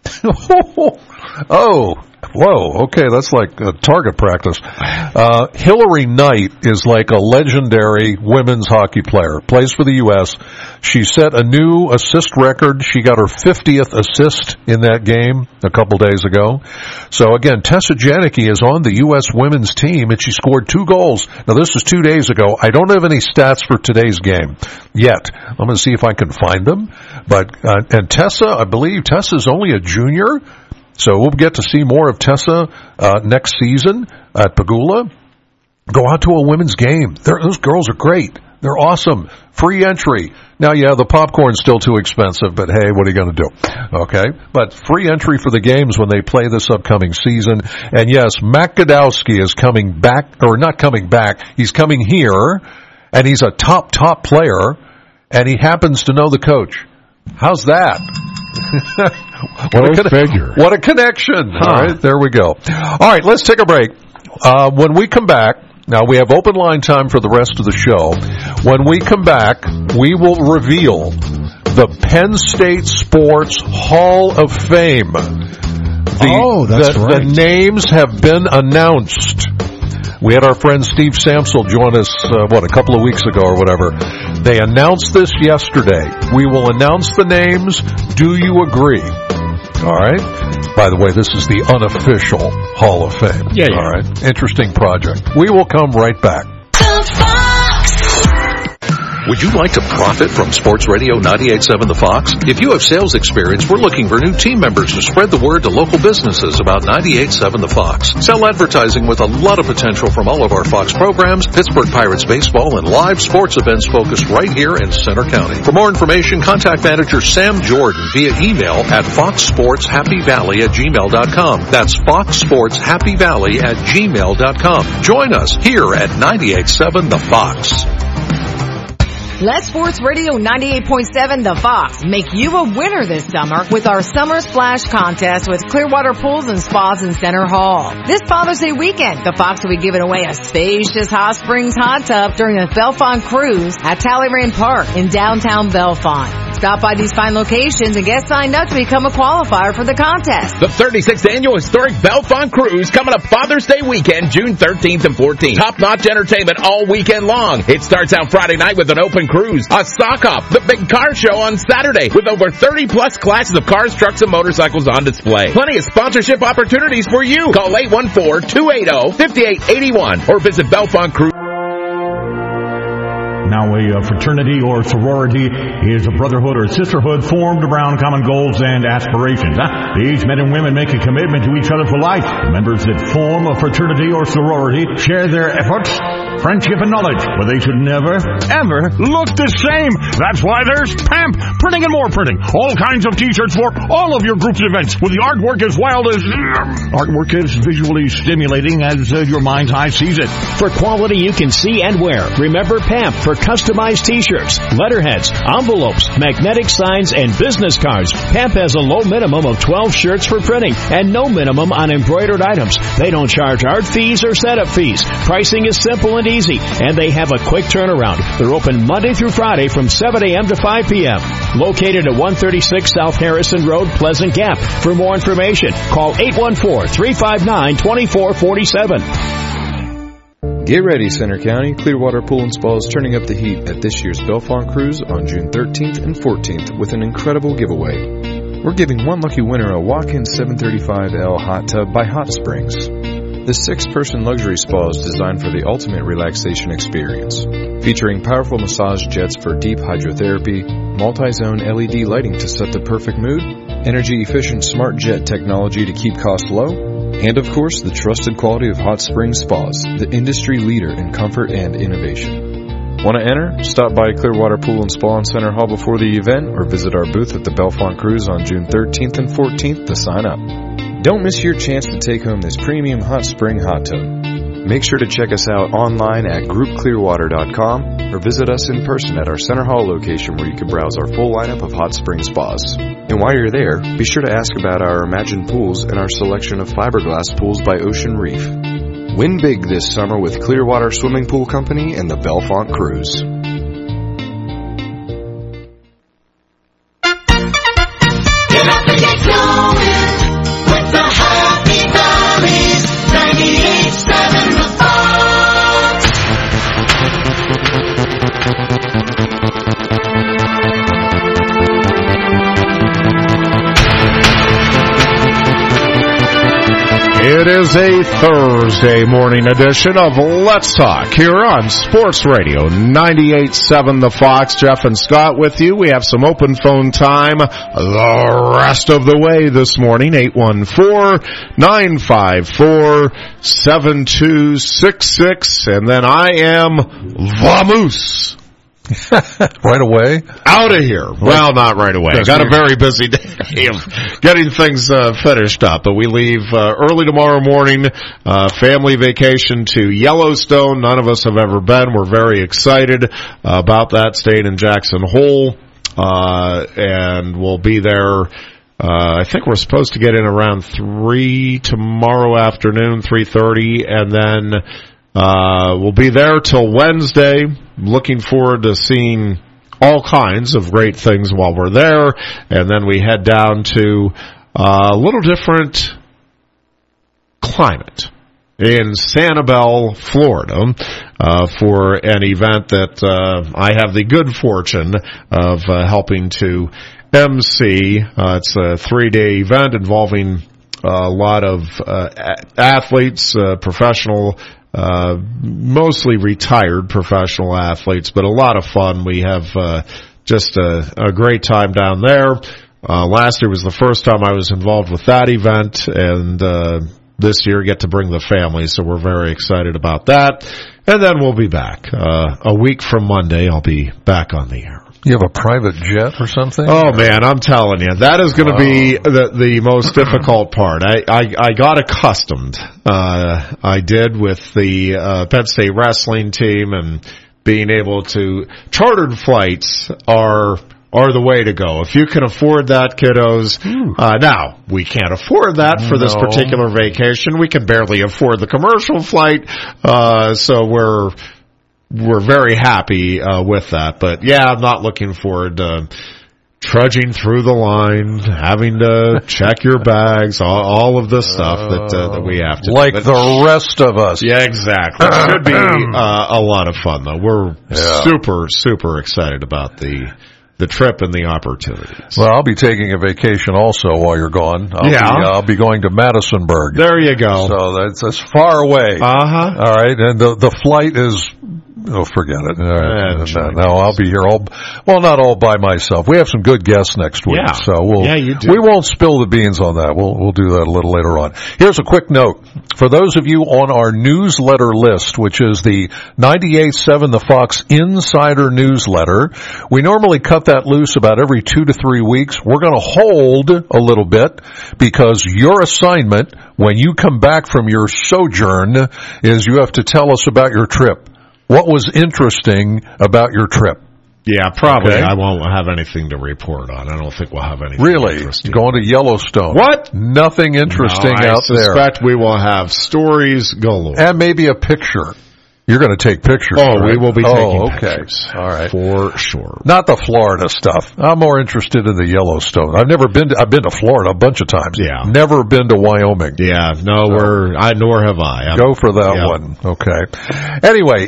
Oh, whoa. Okay, that's like a target practice. Hillary Knight is like a legendary women's hockey player. Plays for the U.S. She set a new assist record. She got her 50th assist in that game a couple days ago. So again, Tessa Janicki is on the U.S. women's team, and she scored 2 goals. Now, this was 2 days ago. I don't have any stats for today's game yet. I'm going to see if I can find them. But and Tessa, I believe Tessa's only a junior. So we'll get to see more of Tessa next season at Pagula. Go out to a women's game. Those girls are great. They're awesome. Free entry. Now, yeah, the popcorn's still too expensive, but hey, what are you going to do? Okay? But free entry for the games when they play this upcoming season. And yes, Matt Godowski is coming back, or not coming back. He's coming here, and he's a top player, and he happens to know the coach. How's that? What a connection. All right, there we go. All right, let's take a break. When we come back, now we have open line time for the rest of the show. When we come back, we will reveal the Penn State Sports Hall of Fame. The names have been announced. We had our friend Steve Samsel join us, a couple of weeks ago or whatever. They announced this yesterday. We will announce the names. Do you agree? All right. By the way, this is the unofficial Hall of Fame. Yeah. All right. Interesting project. We will come right back. Would you like to profit from Sports Radio 98.7 The Fox? If you have sales experience, we're looking for new team members to spread the word to local businesses about 98.7 The Fox. Sell advertising with a lot of potential from all of our Fox programs, Pittsburgh Pirates baseball, and live sports events focused right here in Center County. For more information, contact manager Sam Jordan via email at foxsportshappyvalley@gmail.com. That's foxsportshappyvalley@gmail.com. Join us here at 98.7 The Fox. Let Sports Radio 98.7 The Fox make you a winner this summer with our Summer Splash Contest with Clearwater Pools and Spas in Center Hall. This Father's Day weekend, the Fox will be giving away a spacious Hot Springs hot tub during the Bellefonte Cruise at Talleyrand Park in downtown Bellefonte. Stop by these fine locations and get signed up to become a qualifier for the contest. The 36th Annual Historic Bellefonte Cruise coming up Father's Day weekend, June 13th and 14th. Top-notch entertainment all weekend long. It starts out Friday night with an open cruise, a sock hop, the big car show on Saturday with over 30-plus classes of cars, trucks, and motorcycles on display. Plenty of sponsorship opportunities for you. Call 814-280-5881 or visit Bellefonte Cruise. Now a fraternity or sorority is a brotherhood or sisterhood formed around common goals and aspirations. These men and women make a commitment to each other for life. The members that form a fraternity or sorority share their efforts, friendship, and knowledge, but they should never, ever look the same. That's why there's PAMP, Printing and More Printing. All kinds of t-shirts for all of your groups and events, with the artwork as wild as... Artwork is visually stimulating as your mind's eye sees it. For quality you can see and wear, remember PAMP for customized t-shirts, letterheads, envelopes, magnetic signs, and business cards. PEP has a low minimum of 12 shirts for printing and no minimum on embroidered items. They don't charge art fees or setup fees. Pricing is simple and easy, and they have a quick turnaround. They're open Monday through Friday from 7 a.m. to 5 p.m. Located at 136 South Harrison Road, Pleasant Gap. For more information, call 814-359-2447. Get ready, Center County. Clearwater Pool and Spa is turning up the heat at this year's Bellefonte Cruise on June 13th and 14th with an incredible giveaway. We're giving one lucky winner a walk-in 735L hot tub by Hot Springs. The 6-person luxury spa is designed for the ultimate relaxation experience, featuring powerful massage jets for deep hydrotherapy, multi-zone LED lighting to set the perfect mood, energy-efficient smart jet technology to keep costs low, and of course, the trusted quality of Hot Springs Spas, the industry leader in comfort and innovation. Want to enter? Stop by Clearwater Pool and Spa in Center Hall before the event or visit our booth at the Bellefonte Cruise on June 13th and 14th to sign up. Don't miss your chance to take home this premium hot spring hot tub. Make sure to check us out online at groupclearwater.com or visit us in person at our Center Hall location where you can browse our full lineup of hot spring spas. And while you're there, be sure to ask about our Imagine pools and our selection of fiberglass pools by Ocean Reef. Win big this summer with Clearwater Swimming Pool Company and the Bellefonte Cruise. Get up and get going with the Happy Valleys 98.7 The Fox. It is a Thursday morning edition of Let's Talk here on Sports Radio 98.7 The Fox. Jeff and Scott with you. We have some open phone time the rest of the way this morning. 814-954-7266. And then I am Vamoose. Right away? Out of here. Well, not right away. I got a very busy day of getting things finished up, but we leave early tomorrow morning, family vacation to Yellowstone. None of us have ever been. We're very excited about that, staying in Jackson Hole, and we'll be there. I think we're supposed to get in around 3 tomorrow afternoon, 3:30, and then we'll be there till Wednesday. Looking forward to seeing all kinds of great things while we're there. And then we head down to a little different climate in Sanibel, Florida, for an event that I have the good fortune of helping to MC. It's a 3-day event involving a lot of athletes, professional, mostly retired professional athletes, but a lot of fun. We have just a great time down there. Last year was the first time I was involved with that event, and this year get to bring the family, so we're very excited about that. And then we'll be back. A week from Monday, I'll be back on the air. You have a private jet or something? Oh man, I'm telling you, that is going to be the most difficult part. I got accustomed. I did with the Penn State wrestling team, and being able to chartered flights are the way to go. If you can afford that, kiddos. Now, we can't afford that for this particular vacation. We can barely afford the commercial flight, so we're very happy with that. But yeah, I'm not looking forward to trudging through the line, having to check your bags, all of the stuff that we have to like do. The rest of us. Yeah, exactly. It should be a lot of fun, though. We're super excited about the trip and the opportunities. Well, I'll be taking a vacation also while you're gone. I'll be going to Madisonburg. There you go. So that's far away. Uh-huh. All right, and the flight is... Oh, forget it. No, I'll be here not all by myself. We have some good guests next week, so we won't spill the beans on that. We'll do that a little later on. Here's a quick note. For those of you on our newsletter list, which is the 98.7 The Fox Insider Newsletter, we normally cut that loose about every 2 to 3 weeks. We're going to hold a little bit because your assignment when you come back from your sojourn is you have to tell us about your trip. what was interesting about your trip. Yeah, probably. Okay. I won't have anything to report on. I don't think we'll have anything Really? interesting. Going to Yellowstone. What? Nothing interesting No, out there. I suspect we will have stories galore. And maybe a picture. You're going to take pictures. Oh, right? we will be taking okay. pictures. All right. For sure. Not the Florida stuff. I'm more interested in the Yellowstone. I've been to Florida a bunch of times. Yeah. Never been to Wyoming. Yeah, no, nor have I. Go for that one. Okay. Anyway,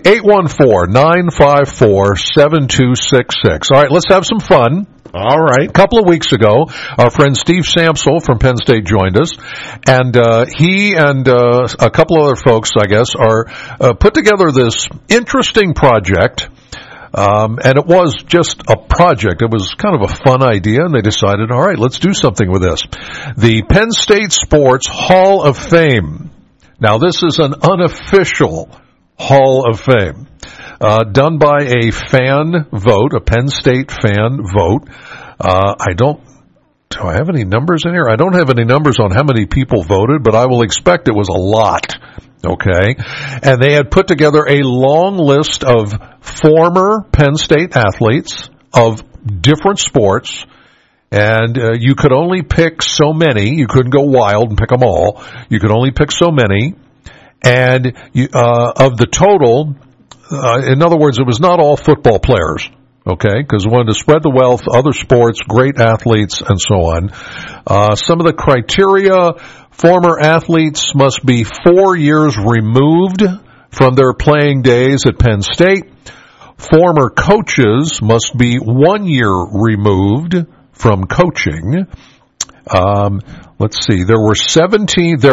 814-954-7266. All right, let's have some fun. All right. A couple of weeks ago, our friend Steve Samsel from Penn State joined us, and he and a couple other folks, I guess, are put together this interesting project. And it was just a project. It was kind of a fun idea, and they decided, all right, let's do something with this. The Penn State Sports Hall of Fame. Now, this is an unofficial Hall of Fame. Done by a fan vote, a Penn State fan vote. Do I have any numbers in here? I don't have any numbers on how many people voted, but I will expect it was a lot. Okay. And they had put together a long list of former Penn State athletes of different sports. And you could only pick so many. You couldn't go wild and pick them all. You could only pick so many. And of the total, in other words, it was not all football players, okay, because we wanted to spread the wealth, other sports, great athletes, and so on. Some of the criteria: former athletes must be 4 years removed from their playing days at Penn State. Former coaches must be 1 year removed from coaching. Let's see. There are 17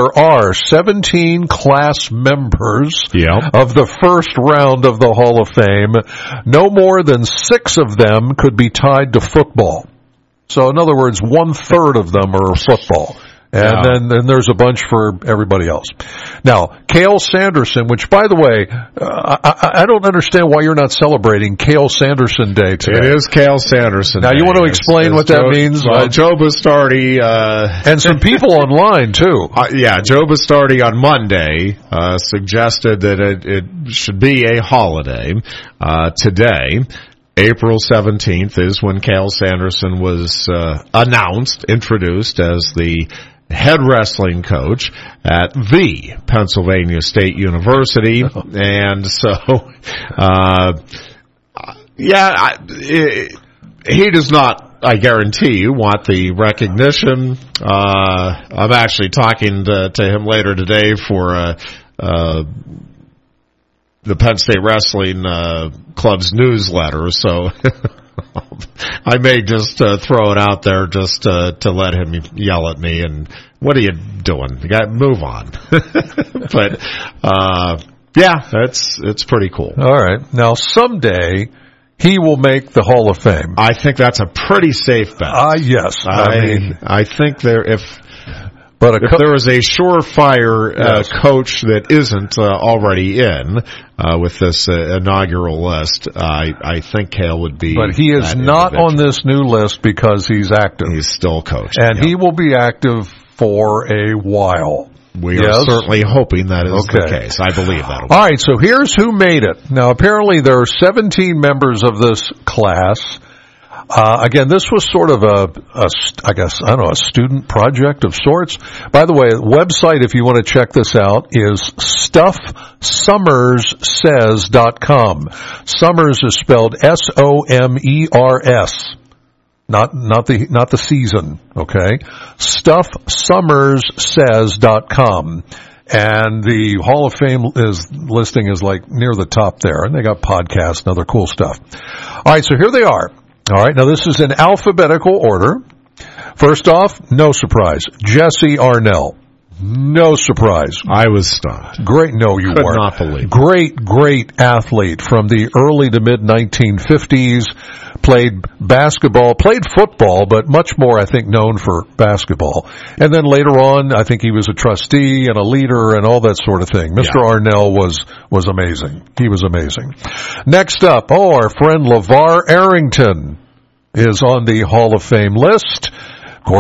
class members of the first round of the Hall of Fame. No more than 6 of them could be tied to football. So, in other words, 1/3 of them are football. And then there's a bunch for everybody else. Now, Cale Sanderson, which, by the way, I don't understand why you're not celebrating Cale Sanderson Day today. It is Cale Sanderson Now, Day. you want to explain what that means? Joe Bastardi... and some people online, too. Joe Bastardi on Monday suggested that it should be a holiday today. April 17th is when Cale Sanderson was introduced as the head wrestling coach at the Pennsylvania State University. And so, he does not, I guarantee you, want the recognition. I'm actually talking to him later today for the Penn State Wrestling Club's newsletter, so I may just throw it out there just to let him yell at me and, what are you doing? You got to move on. But it's pretty cool. All right. Now, someday he will make the Hall of Fame. I think that's a pretty safe bet. Yes. I think if But if there is a surefire coach that isn't already in with this inaugural list, I think Cale would be. But he is not on this new list because he's active. He's still coaching. And he will be active for a while. We are certainly hoping that is the case. I believe that. All right, so here's who made it. Now, apparently there are 17 members of this class. Again, this was sort of a student project of sorts. By the way, the website, if you want to check this out, is StuffSummersSays.com. Summers is spelled SOMERS. Not the season, okay? StuffSummersSays.com. And the Hall of Fame listing is like near the top there, and they got podcasts and other cool stuff. All right, so here they are. All right, now this is in alphabetical order. First off, no surprise, Jesse Arnell. No surprise. I was stunned. Great, no, you weren't. Could not believe. Great athlete from the early to mid 1950s. Played basketball, played football, but much more, I think, known for basketball. And then later on, I think he was a trustee and a leader and all that sort of thing. Mr. Arnell was amazing. He was amazing. Next up, our friend LeVar Arrington is on the Hall of Fame list. Of course,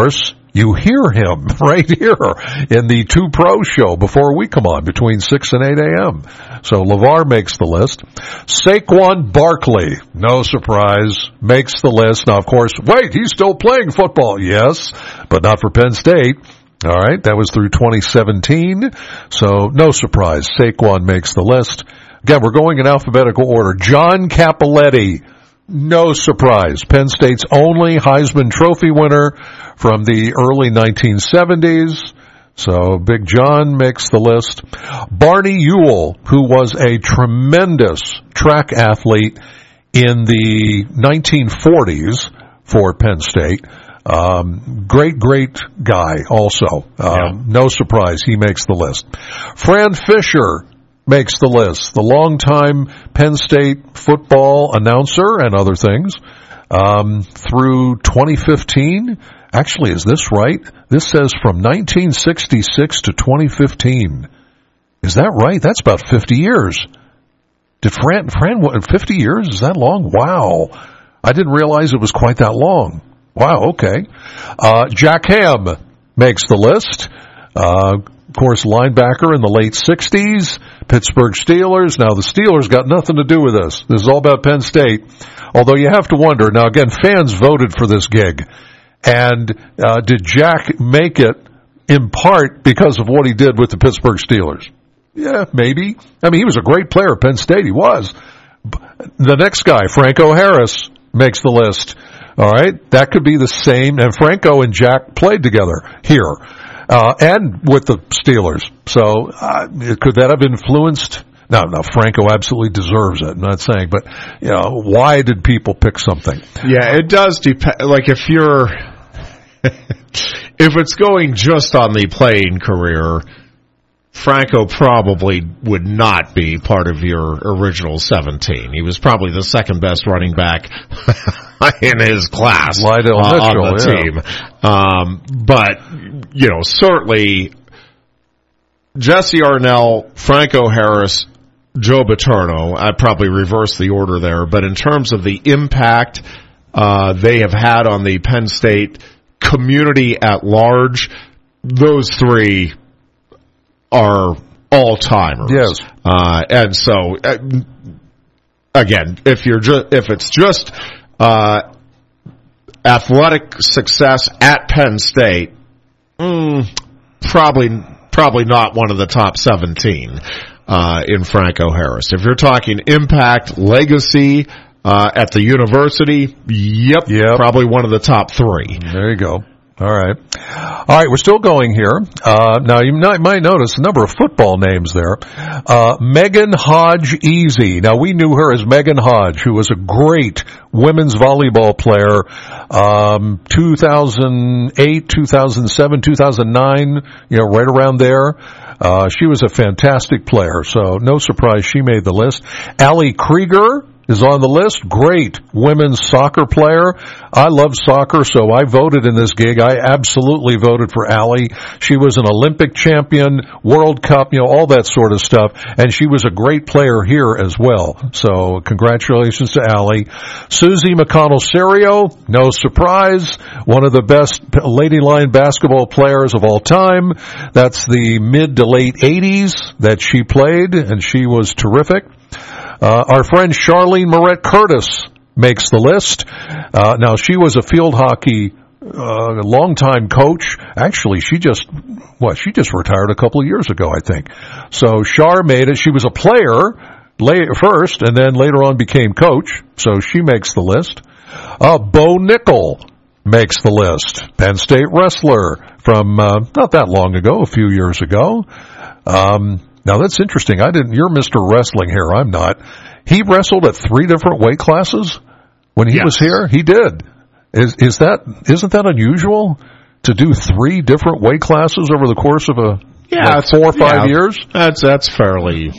You hear him right here in the 2 Pro show before we come on between 6 and 8 a.m. So LeVar makes the list. Saquon Barkley, no surprise, makes the list. Now, of course, wait, he's still playing football. Yes, but not for Penn State. All right, that was through 2017. So no surprise, Saquon makes the list. Again, we're going in alphabetical order. John Cappelletti, no surprise, Penn State's only Heisman Trophy winner from the early 1970s. So Big John makes the list. Barney Ewell, who was a tremendous track athlete in the 1940s for Penn State. Great guy also. No surprise, he makes the list. Fran Fisher makes the list, the longtime Penn State football announcer and other things, through 2015. Actually, is this right? This says from 1966 to 2015. Is that right? That's about 50 years. Did Fran, 50 years? Is that long? Wow. I didn't realize it was quite that long. Wow, okay. Jack Ham makes the list. Of course, linebacker in the late 60s, Pittsburgh Steelers. Now, the Steelers got nothing to do with this. This is all about Penn State. Although you have to wonder, now again, fans voted for this gig. And did Jack make it in part because of what he did with the Pittsburgh Steelers? Yeah, maybe. I mean, he was a great player at Penn State. He was. The next guy, Franco Harris, makes the list. All right, that could be the same. And Franco and Jack played together here and with the Steelers. So could that have influenced? No, Franco absolutely deserves it. I'm not saying, but why did people pick something? Yeah, it does depend. Like if it's going just on the playing career, Franco probably would not be part of your original 17. He was probably the second best running back in his class on the team. But, certainly Jesse Arnell, Franco Harris, Joe Paterno, I'd probably reverse the order there, but in terms of the impact they have had on the Penn State community at large, those three are all-timers. Yes. And so, again, if it's just athletic success at Penn State, probably not one of the top 17 in Franco Harris. If you're talking impact, legacy at the university, yep, probably one of the top 3. There you go. All right, we're still going here. Now, you might notice a number of football names there. Megan Hodge Easy. Now, we knew her as Megan Hodge, who was a great women's volleyball player, 2008, 2007, 2009, right around there. She was a fantastic player, so no surprise she made the list. Allie Krieger is on the list. Great women's soccer player. I love soccer, so I voted in this gig. I absolutely voted for Allie. She was an Olympic champion, World Cup, all that sort of stuff, and she was a great player here as well. So congratulations to Allie. Susie McConnell-Serio, no surprise, one of the best Lady Lion basketball players of all time. That's the mid to late 80s that she played, and she was terrific. Our friend Charlene Moret Curtis makes the list. Now, she was a field hockey longtime coach. Actually, she just retired a couple of years ago, I think. So Char made it. She was a player first, and then later on became coach. So she makes the list. Bo Nickel makes the list. Penn State wrestler from not that long ago, a few years ago. Now, that's interesting. You're Mr. Wrestling here. I'm not. He wrestled at 3 different weight classes when he was here? He did. Isn't that unusual to do 3 different weight classes over the course of 4 or 5 years? That's fairly,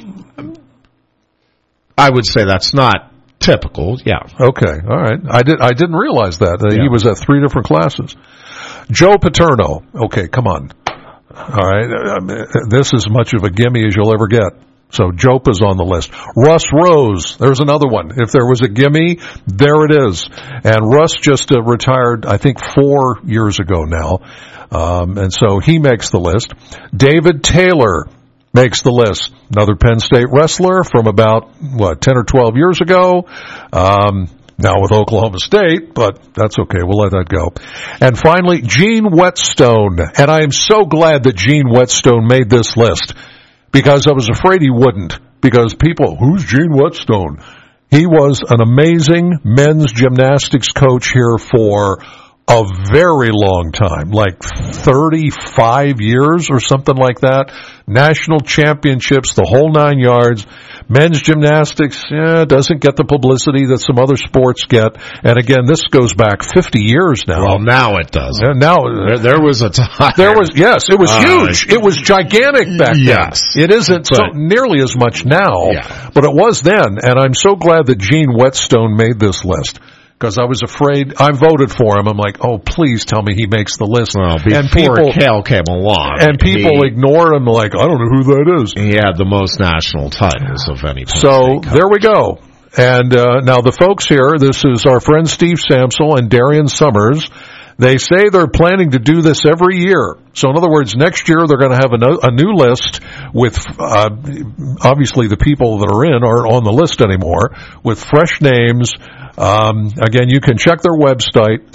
I would say that's not typical. Yeah. Okay. All right. I didn't realize that. He was at 3 different classes. Joe Paterno. Okay, come on. All right, this is as much of a gimme as you'll ever get. So Jopa's on the list. Russ Rose, there's another one. If there was a gimme, there it is. And Russ just retired, I think, 4 years ago now. And so he makes the list. David Taylor makes the list. Another Penn State wrestler from about, 10 or 12 years ago. Now with Oklahoma State, but that's okay. We'll let that go. And finally, Gene Whetstone. And I am so glad that Gene Whetstone made this list, because I was afraid he wouldn't. Because people, who's Gene Whetstone? He was an amazing men's gymnastics coach here for a very long time, like 35 years or something like that. National championships, the whole 9 yards. Men's gymnastics doesn't get the publicity that some other sports get. And again, this goes back 50 years now. Well, now it does. Now there was a time. Yes, it was huge. It was gigantic back then. Yes. It isn't so nearly as much now, but it was then. And I'm so glad that Gene Whetstone made this list, because I was afraid. I voted for him. I'm like, oh, please tell me he makes the list. Well, before Cal came along. And people ignore him like, I don't know who that is. He had the most national titles of any Penn So State coach. There we go. And now the folks here, this is our friend Steve Samsel and Darian Summers. They say they're planning to do this every year. So in other words, next year they're going to have a new list with, obviously the people that are aren't on the list anymore, with fresh names. Again, you can check their website,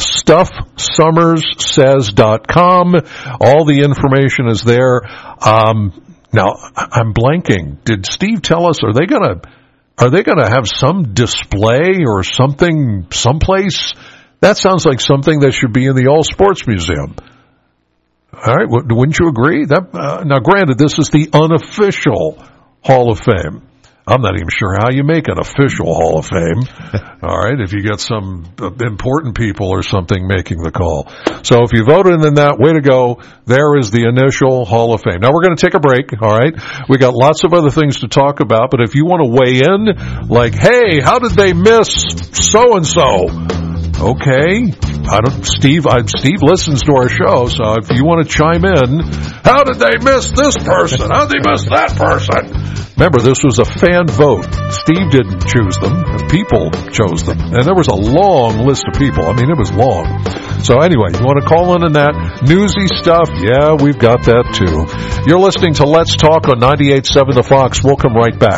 stuffsummerssays.com. All the information is there. Now, I'm blanking. Did Steve tell us, are they going to have some display or something someplace? That sounds like something that should be in the All Sports Museum. All right, wouldn't you agree? Now, granted, this is the unofficial Hall of Fame. I'm not even sure how you make an official Hall of Fame. All right, if you get some important people or something making the call. So if you voted in that, way to go. There is the initial Hall of Fame. Now we're going to take a break, all right? We got lots of other things to talk about, but if you want to weigh in, like, hey, how did they miss so-and-so? Okay, Steve listens to our show, so if you want to chime in, how did they miss this person? How did they miss that person? Remember, this was a fan vote. Steve didn't choose them. People chose them. And there was a long list of people. I mean, it was long. So anyway, you want to call in on that newsy stuff? Yeah, we've got that too. You're listening to Let's Talk on 98.7 The Fox. We'll come right back.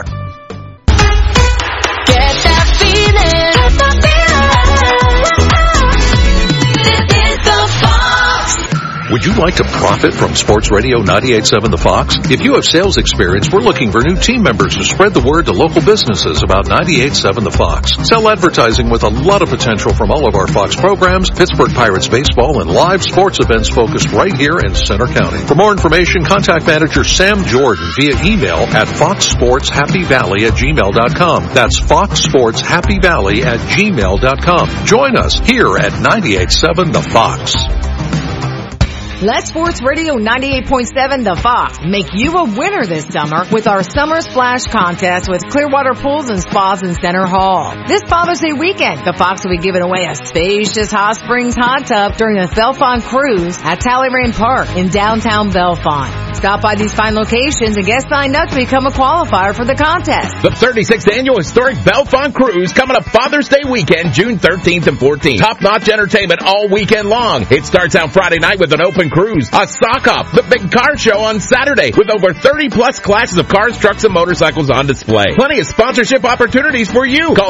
Would you like to profit from Sports Radio 98.7 The Fox? If you have sales experience, we're looking for new team members to spread the word to local businesses about 98.7 The Fox. Sell advertising with a lot of potential from all of our Fox programs, Pittsburgh Pirates baseball, and live sports events focused right here in Center County. For more information, contact manager Sam Jordan via email at foxsportshappyvalley@gmail.com. That's foxsportshappyvalley@gmail.com. Join us here at 98.7 The Fox. Let Sports Radio 98.7 The Fox make you a winner this summer with our Summer Splash Contest with Clearwater Pools and Spas in Center Hall. This Father's Day weekend, the Fox will be giving away a spacious hot springs hot tub during the Belfont Cruise at Talleyrand Park in downtown Belfont. Stop by these fine locations and get signed up to become a qualifier for the contest. The 36th Annual Historic Belfont Cruise coming up Father's Day weekend, June 13th and 14th. Top-notch entertainment all weekend long. It starts out Friday night with an open cruise, a sock-off, the big car show on Saturday with over 30-plus classes of cars, trucks, and motorcycles on display. Plenty of sponsorship opportunities for you. Call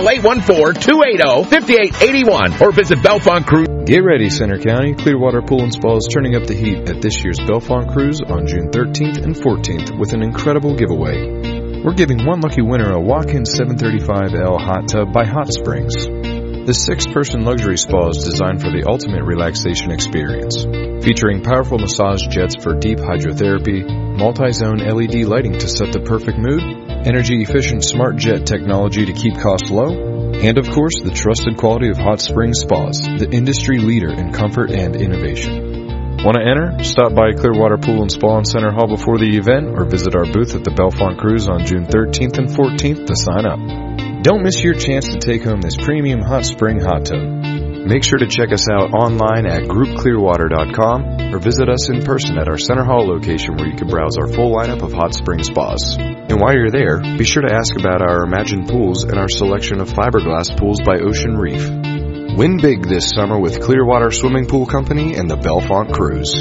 814-280-5881 or visit Belfont Cruise. Get ready, Center County. Clearwater Pool and Spa is turning up the heat at this year's Belfont Cruise on June 13th and 14th with an incredible giveaway. We're giving one lucky winner a walk-in 735L hot tub by Hot Springs. This 6-person luxury spa is designed for the ultimate relaxation experience, featuring powerful massage jets for deep hydrotherapy, multi-zone LED lighting to set the perfect mood, energy-efficient smart jet technology to keep costs low, and of course the trusted quality of Hot Springs Spas, the industry leader in comfort and innovation. Want to enter? Stop by Clearwater Pool and Spa in Center Hall before the event or visit our booth at the Belfont Cruise on June 13th and 14th to sign up. Don't miss your chance to take home this premium hot spring hot tub. Make sure to check us out online at groupclearwater.com or visit us in person at our Center Hall location where you can browse our full lineup of hot spring spas. And while you're there, be sure to ask about our Imagine pools and our selection of fiberglass pools by Ocean Reef. Win big this summer with Clearwater Swimming Pool Company and the Bellefonte Cruise.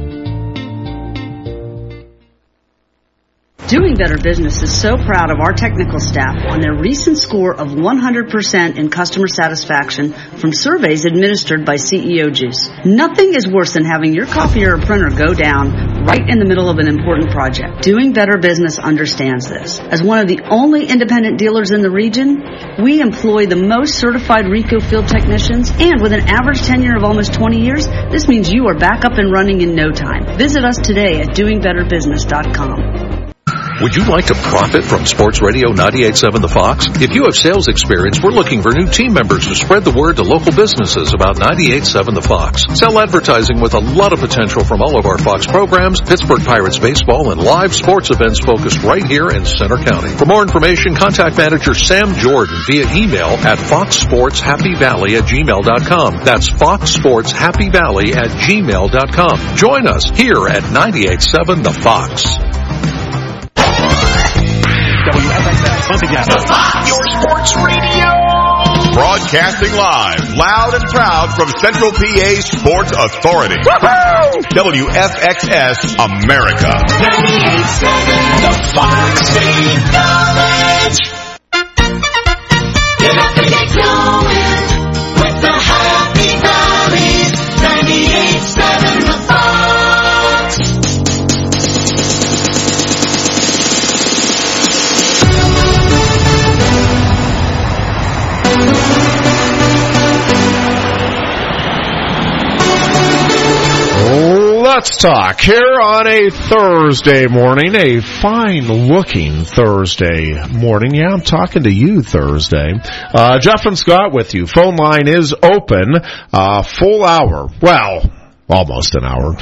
Doing Better Business is so proud of our technical staff on their recent score of 100% in customer satisfaction from surveys administered by CEO Juice. Nothing is worse than having your copier or printer go down right in the middle of an important project. Doing Better Business understands this. As one of the only independent dealers in the region, we employ the most certified Ricoh field technicians, and with an average tenure of almost 20 years, this means you are back up and running in no time. Visit us today at doingbetterbusiness.com. Would you like to profit from Sports Radio 98.7 The Fox? If you have sales experience, we're looking for new team members to spread the word to local businesses about 98.7 The Fox. Sell advertising with a lot of potential from all of our Fox programs, Pittsburgh Pirates baseball, and live sports events focused right here in Center County. For more information, contact manager Sam Jordan via email at foxsportshappyvalley@gmail.com. That's foxsportshappyvalley@gmail.com. Join us here at 98.7 The Fox. Your sports radio. Broadcasting live, loud and proud from Central PA Sports Authority. Woo-hoo! WFXS America. 98.7 The Fox City College. Get up and get going with the Happy Valleys. 98.7 The Fox. Let's talk here on a Thursday morning, a fine-looking Thursday morning. Yeah, I'm talking to you Thursday. Jeff and Scott with you. Phone line is open, full hour. Well, almost an hour.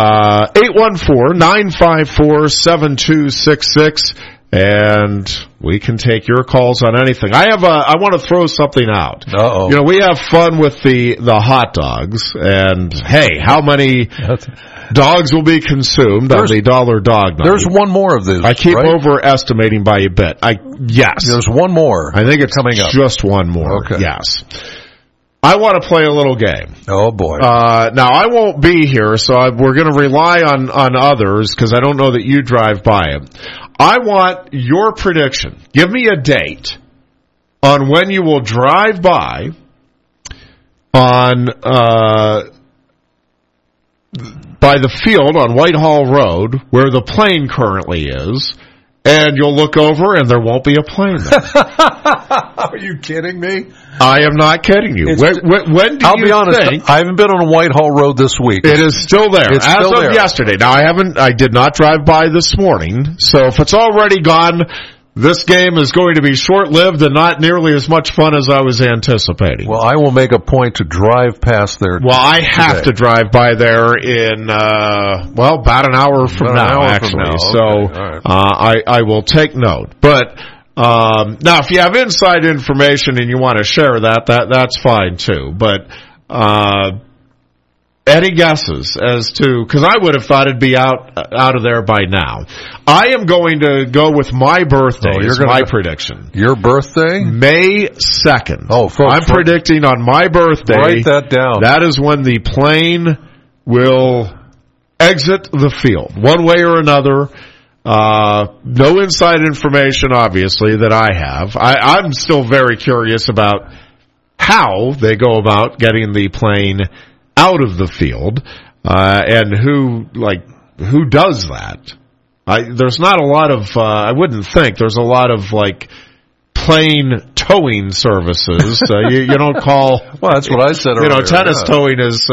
814-954-7266. And we can take your calls on anything. I want to throw something out. Uh-oh. You know, we have fun with the hot dogs, and hey, how many dogs will be consumed on the dollar dog night? There's one more of this. I keep overestimating by a bit. Yes. There's one more. I think it's coming up. Just one more. Okay. Yes. I want to play a little game. Oh, boy. Now, I won't be here, so we're going to rely on others because I don't know that you drive by it. I want your prediction. Give me a date on when you will drive by on by the field on Whitehall Road where the plane currently is, and you'll look over and there won't be a plane there. Are you kidding me? I am not kidding you. When do I'll you be honest, think? I haven't been on Whitehall Road this week. It is still there. It's As still of there. yesterday. Now, I did not drive by this morning, so if it's already gone, this game is going to be short-lived and not nearly as much fun as I was anticipating. Well, I will make a point to drive past there. Well, I have to drive by there in, about an hour from now, actually. Okay. So, All right. I will take note. But, now, if you have inside information and you want to share that's fine too. But, any guesses as to, because I would have thought it'd be out of there by now. I am going to go with my birthday as my prediction. Your birthday? May 2nd. Oh, folks. I'm predicting on my birthday. Write that down. That is when the plane will exit the field, one way or another. No inside information, obviously, that I have. I'm still very curious about how they go about getting the plane out of the field, and who does that. There's not a lot of, I wouldn't think there's a lot of plane towing services. You don't call. Well, that's what I said earlier. Tennis towing is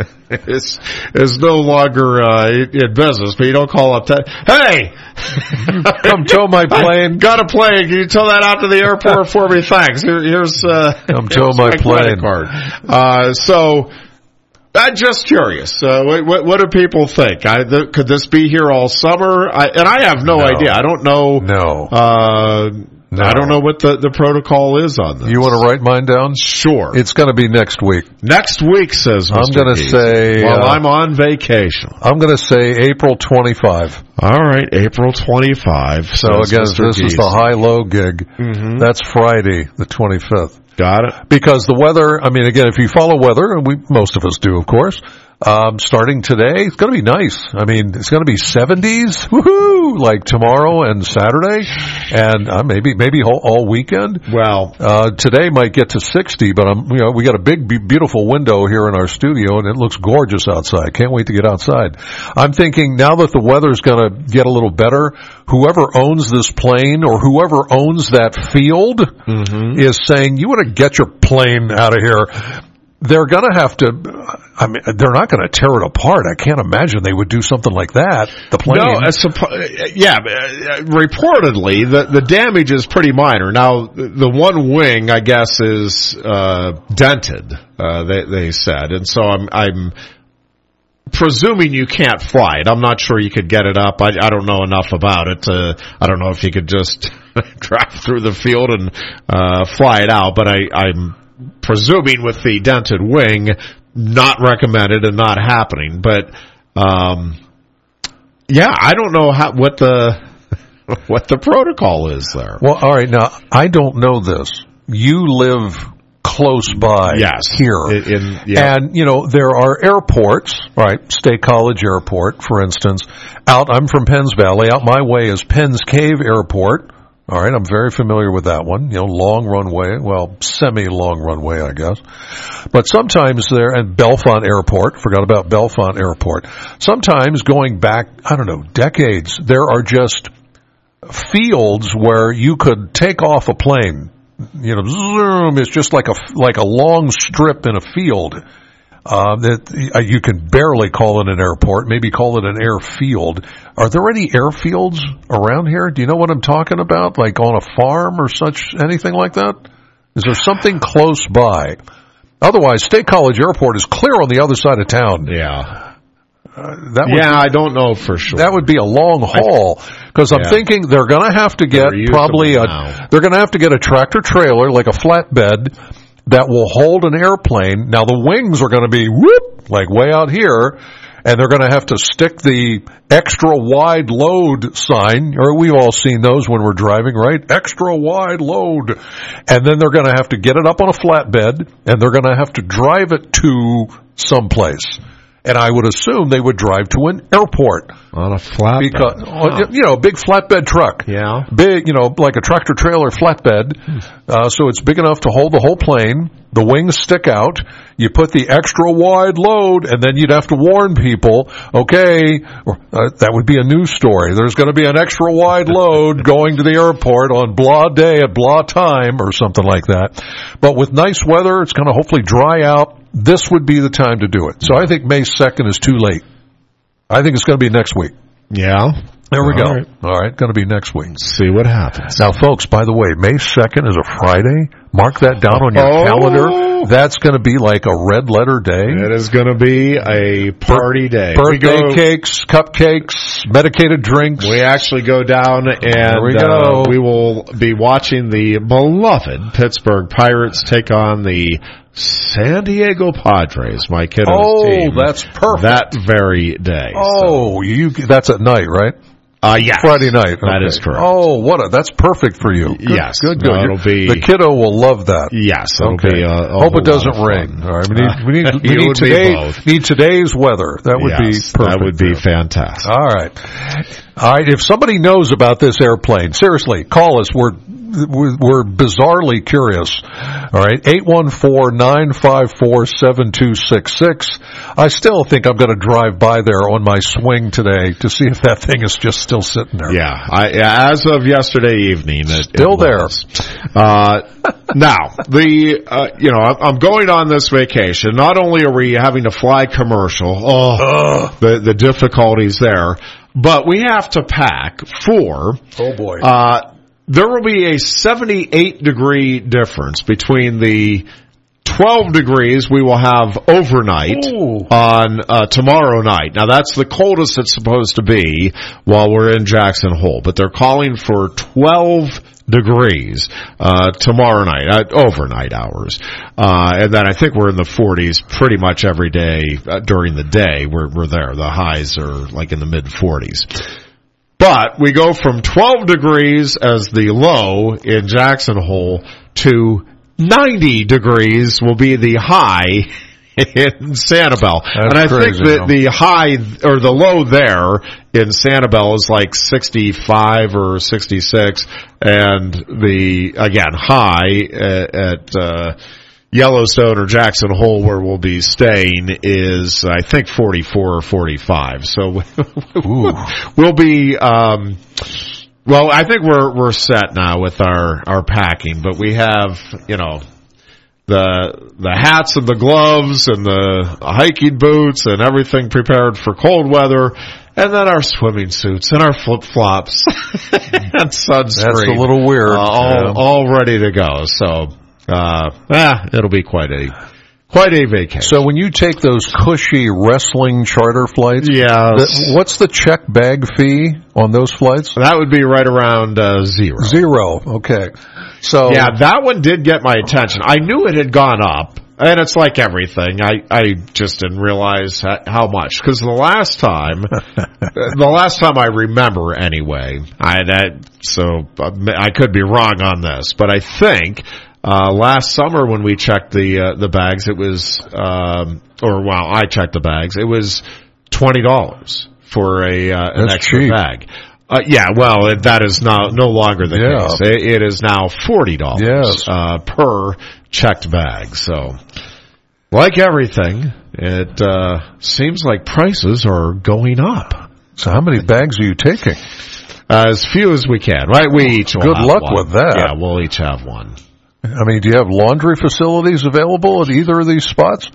no longer in business, but you don't call up. Hey, come tow my plane. Got a plane? Can you tow that out to the airport for me? Thanks. Here's come tow my plane. Card. So. I'm just curious. What do people think? Could this be here all summer? I have no idea. I don't know. No. I don't know what the protocol is on this. You want to write mine down? Sure. It's going to be next week. Next week, says Mr. I'm going to say... Well, I'm on vacation. I'm going to say April 25. All right, April 25. So again, this is the high-low gig. Mm-hmm. That's Friday, the 25th. Got it. Because the weather, I mean, again, if you follow weather, and most of us do, of course, starting today, it's going to be nice. I mean, it's going to be 70s, woohoo, like tomorrow and Saturday, and maybe all weekend. Well, today might get to 60, but we got a big, beautiful window here in our studio, and it looks gorgeous outside. Can't wait to get outside. I'm thinking now that the weather's going to get a little better, whoever owns this plane or whoever owns that field is saying, you want to get your plane out of here. They're going to have to, I mean, they're not going to tear it apart. I can't imagine they would do something like that. The plane. No, reportedly, the damage is pretty minor. Now, the one wing, I guess, is dented, they said. And so I'm presuming you can't fly it. I'm not sure you could get it up. I don't know enough about it. I don't know if you could just drive through the field and fly it out, but I'm presuming with the dented wing, not recommended and not happening. But I don't know what the protocol is there. Well, all right. Now, I don't know this. You live close by here. And, there are airports, right? State College Airport, for instance. I'm from Penns Valley. Out my way is Penns Cave Airport. All right, I'm very familiar with that one. Long runway, semi-long runway, I guess. But sometimes and Bellefonte Airport, forgot about Bellefonte Airport. Sometimes going back, I don't know, decades, there are just fields where you could take off a plane. Zoom, it's just like a long strip in a field. That you can barely call it an airport, maybe call it an airfield. Are there any airfields around here? Do you know what I'm talking about? Like on a farm or anything like that? Is there something close by? Otherwise, State College Airport is clear on the other side of town. Yeah. I don't know for sure. That would be a long haul because I'm thinking they're going to have to get they're going to have to get a tractor trailer, like a flatbed, that will hold an airplane. Now the wings are going to be like way out here, and they're going to have to stick the extra wide load sign, or we've all seen those when we're driving, right? Extra wide load. And then they're going to have to get it up on a flatbed, and they're going to have to drive it to someplace. And I would assume they would drive to an airport. On a flatbed. Because, a big flatbed truck. Yeah. Big, like a tractor trailer flatbed. So it's big enough to hold the whole plane. The wings stick out. You put the extra wide load, and then you'd have to warn people, okay, that would be a news story. There's going to be an extra wide load going to the airport on blah day at blah time or something like that. But with nice weather, it's going to hopefully dry out. This would be the time to do it. So I think May 2nd is too late. I think it's going to be next week. Yeah. There we go. All right, going to be next week. See what happens. Now, folks, by the way, May 2nd is a Friday. Mark that down on your calendar. That's going to be like a red letter day. It is going to be a party day. Birthday cakes, cupcakes, medicated drinks. We actually go down and we will be watching the beloved Pittsburgh Pirates take on the San Diego Padres, my kiddo's team. Oh, that's perfect. That very day. Oh, that's at night, right? Yes. Friday night. Okay. That is correct. Oh, that's perfect for you. Good, yes. Good. The kiddo will love that. Yes. It'll be hope it doesn't rain. All right. We need today's weather. That would be perfect. That would be fantastic. All right. If somebody knows about this airplane, seriously, call us. We're bizarrely curious. All right, 814-954-7266. I still think I'm going to drive by there on my swing today to see if that thing is just still sitting there. Yeah, as of yesterday evening, still there. Now, I'm going on this vacation. Not only are we having to fly commercial, the difficulties there, but we have to pack for. Oh boy. There will be a 78-degree difference between the 12 degrees we will have overnight on tomorrow night. Now, that's the coldest it's supposed to be while we're in Jackson Hole, but they're calling for 12 degrees tomorrow night, overnight hours. And then I think we're in the 40s pretty much every day during the day. We're there. The highs are like in the mid-40s. But we go from 12 degrees as the low in Jackson Hole to 90 degrees will be the high in Sanibel. And I think that the high or the low there in Sanibel is like 65 or 66, and the again high at Yellowstone or Jackson Hole, where we'll be staying, is I think 44 or 45. So we'll be well, I think we're set now with our packing, but we have, you know, the hats and the gloves and the hiking boots and everything prepared for cold weather, and then our swimming suits and our flip-flops and sunscreen. That's a little weird. All ready to go. So, it'll be quite a vacation. So when you take those cushy wrestling charter flights, what's the check bag fee on those flights? That would be right around $0. $0. Okay. So yeah, that one did get my attention. I knew it had gone up, and it's like everything. I just didn't realize how much, because the last time I remember anyway, I could be wrong on this, but I think last summer when we checked the bags, it was I checked the bags, it was $20 for an extra cheap. bag. That is no longer the case. It is now $40 per checked bag. So, like everything, it seems like prices are going up. So how many bags are you taking? As few as we can, right? We each will Good have luck one. with that. Yeah, we'll each have one. I mean, do you have laundry facilities available at either of these spots?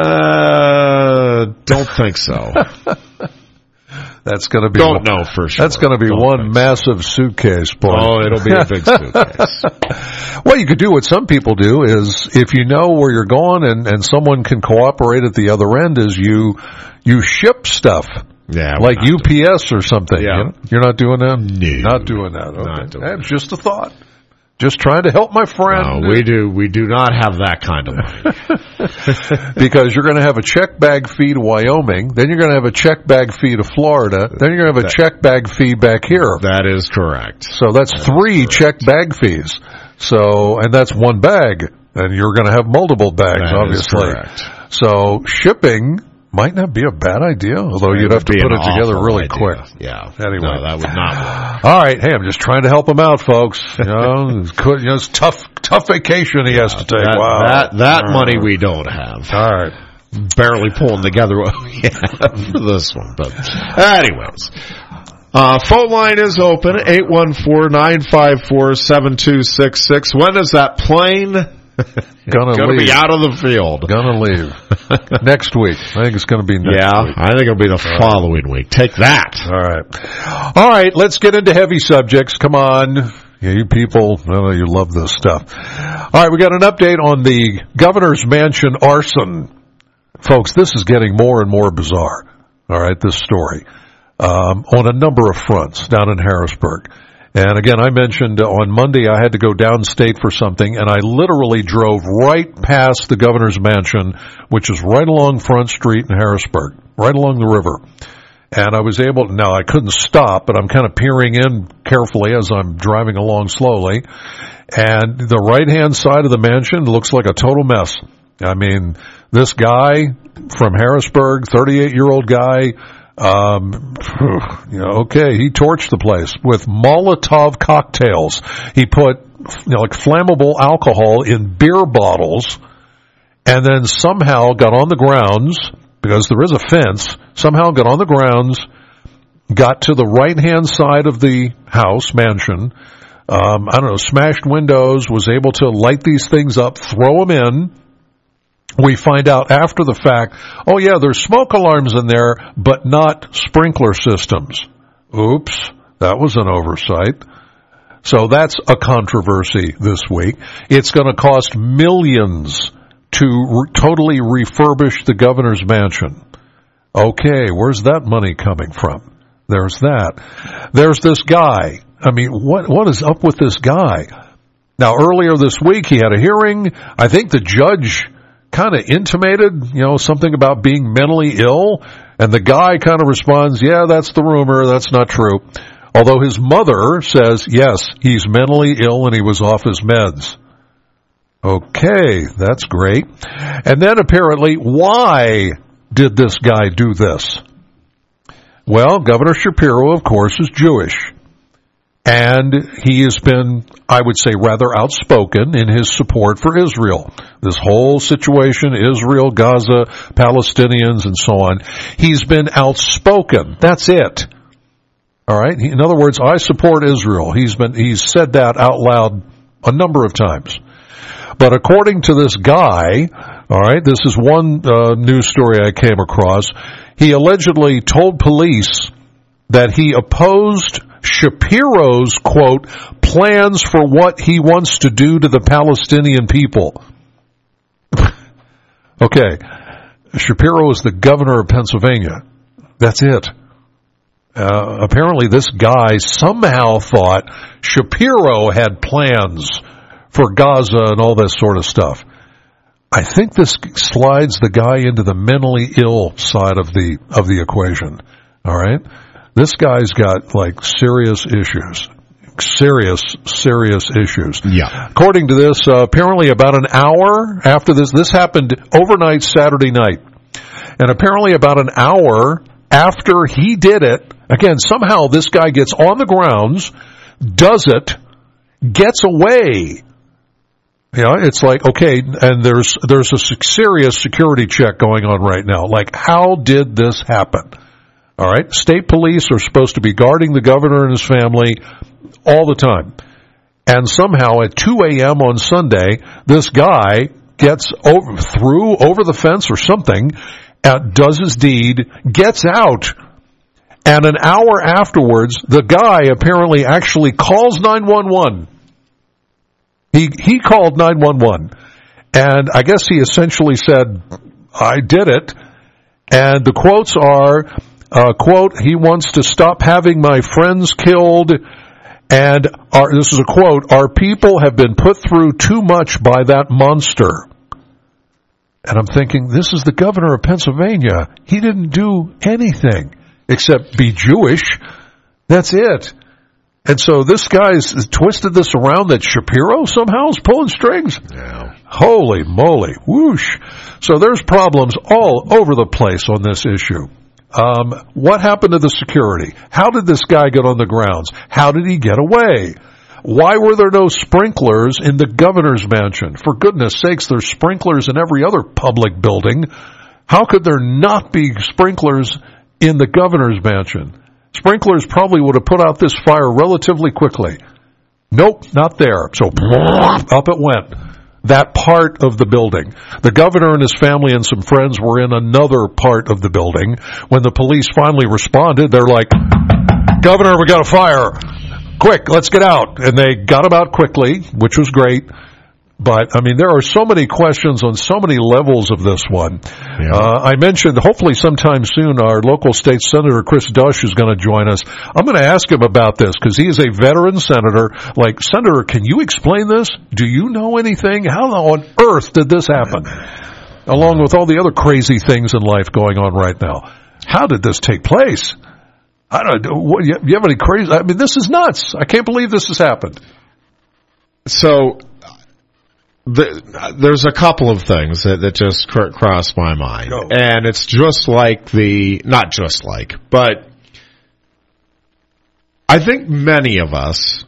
Don't think so. That's going to be. Don't know for sure. That's going to be one massive suitcase, boy. Oh, it'll be a big suitcase. Well, you could do what some people do is, if you know where you're going and someone can cooperate at the other end, is you ship stuff. Yeah, like UPS or something. Yeah. You're not doing that? No. Not doing that. Okay. Not doing That's just a thought. Just trying to help my friend. No, we do not have that kind of money. Because you're going to have a check bag fee to Wyoming, then you're going to have a check bag fee to Florida, then you're going to have a check bag fee back here. That is correct. So that's three check bag fees. So, and that's one bag, and you're going to have multiple bags, obviously. Is correct. So shipping might not be a bad idea, although you'd have to put it together really quick. Yeah. Anyway, no, that would not work. All right, hey, I'm just trying to help him out, folks. It's tough vacation he has to take. That money we don't have. All right, barely pulling together what we have for this one. But anyways, phone line is open 814-954-7266. When is that plane? Gonna be out of the field. Gonna leave next week. I think it's gonna be next week. I think it'll be the following week. Take that. All right. Let's get into heavy subjects. Come on. Yeah, you people, I know you love this stuff. All right, we got an update on the governor's mansion arson. Folks, this is getting more and more bizarre. All right, this story. On a number of fronts down in Harrisburg. And again, I mentioned on Monday I had to go downstate for something, and I literally drove right past the governor's mansion, which is right along Front Street in Harrisburg, right along the river. And I was able to, now I couldn't stop, but I'm kind of peering in carefully as I'm driving along slowly. And the right-hand side of the mansion looks like a total mess. I mean, this guy from Harrisburg, 38-year-old guy, he torched the place with Molotov cocktails. He put, like flammable alcohol in beer bottles, and then somehow got on the grounds, because there is a fence, somehow got on the grounds, got to the right-hand side of the house, mansion, smashed windows, was able to light these things up, throw them in. We find out after the fact, oh yeah, there's smoke alarms in there, but not sprinkler systems. Oops, that was an oversight. So that's a controversy this week. It's going to cost millions to totally refurbish the governor's mansion. Okay, where's that money coming from? There's that. There's this guy. I mean, what is up with this guy? Now, earlier this week, he had a hearing. I think the judge kind of intimated, something about being mentally ill, and the guy kind of responds, yeah, that's the rumor, that's not true. Although his mother says, yes, he's mentally ill and he was off his meds. Okay, that's great. And then apparently, why did this guy do this? Well, Governor Shapiro, of course, is Jewish. And he has been, I would say, rather outspoken in his support for Israel. This whole situation, Israel, Gaza, Palestinians, and so on. He's been outspoken. That's it. All right? In other words, I support Israel. He's said that out loud a number of times. But according to this guy, all right, this is one news story I came across. He allegedly told police that he opposed Shapiro's, quote, plans for what he wants to do to the Palestinian people. Okay, Shapiro is the governor of Pennsylvania. That's it. Apparently this guy somehow thought Shapiro had plans for Gaza and all this sort of stuff. I think this slides the guy into the mentally ill side of the equation. All right? This guy's got serious issues. Serious issues. Yeah. According to this, apparently about an hour after this happened overnight Saturday night. And apparently about an hour after he did it, again, somehow this guy gets on the grounds, does it, gets away. It's like, okay, and there's a serious security check going on right now. How did this happen? All right, state police are supposed to be guarding the governor and his family all the time. And somehow at 2 a.m. on Sunday, this guy gets over the fence or something, does his deed, gets out, and an hour afterwards, the guy apparently actually calls 911. He called 911, and I guess he essentially said, I did it, and the quotes are, quote, he wants to stop having my friends killed, and this is a quote, our people have been put through too much by that monster. And I'm thinking, this is the governor of Pennsylvania. He didn't do anything except be Jewish. That's it. And so this guy's twisted this around that Shapiro somehow is pulling strings. Yeah. Holy moly. Whoosh. So there's problems all over the place on this issue. What happened to the security? How did this guy get on the grounds? How did he get away? Why were there no sprinklers in the governor's mansion? For goodness sakes, there's sprinklers in every other public building. How could there not be sprinklers in the governor's mansion? Sprinklers probably would have put out this fire relatively quickly. Nope, not there. So up it went. That part of the building. The governor and his family and some friends were in another part of the building. When the police finally responded, they're like, Governor, we got a fire. Quick, let's get out. And they got him out quickly, which was great. But, there are so many questions on so many levels of this one. Yeah. I mentioned, hopefully sometime soon, our local state senator, Chris Dush, is going to join us. I'm going to ask him about this because he is a veteran senator. Senator, can you explain this? Do you know anything? How on earth did this happen? Along with all the other crazy things in life going on right now. How did this take place? I don't know. You have any crazy? This is nuts. I can't believe this has happened. So, there's a couple of things that just crossed my mind. Go. And it's just like not just like, but I think many of us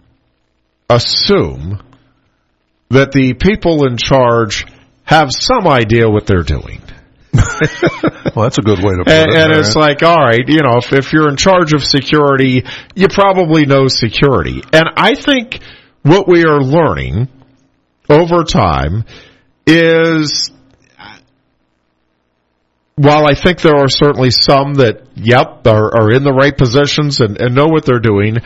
assume that the people in charge have some idea what they're doing. Well, that's a good way to put it. And it's like, all right, if you're in charge of security, you probably know security. And I think what we are learning over time is, while I think there are certainly some that, are in the right positions and know what they're doing,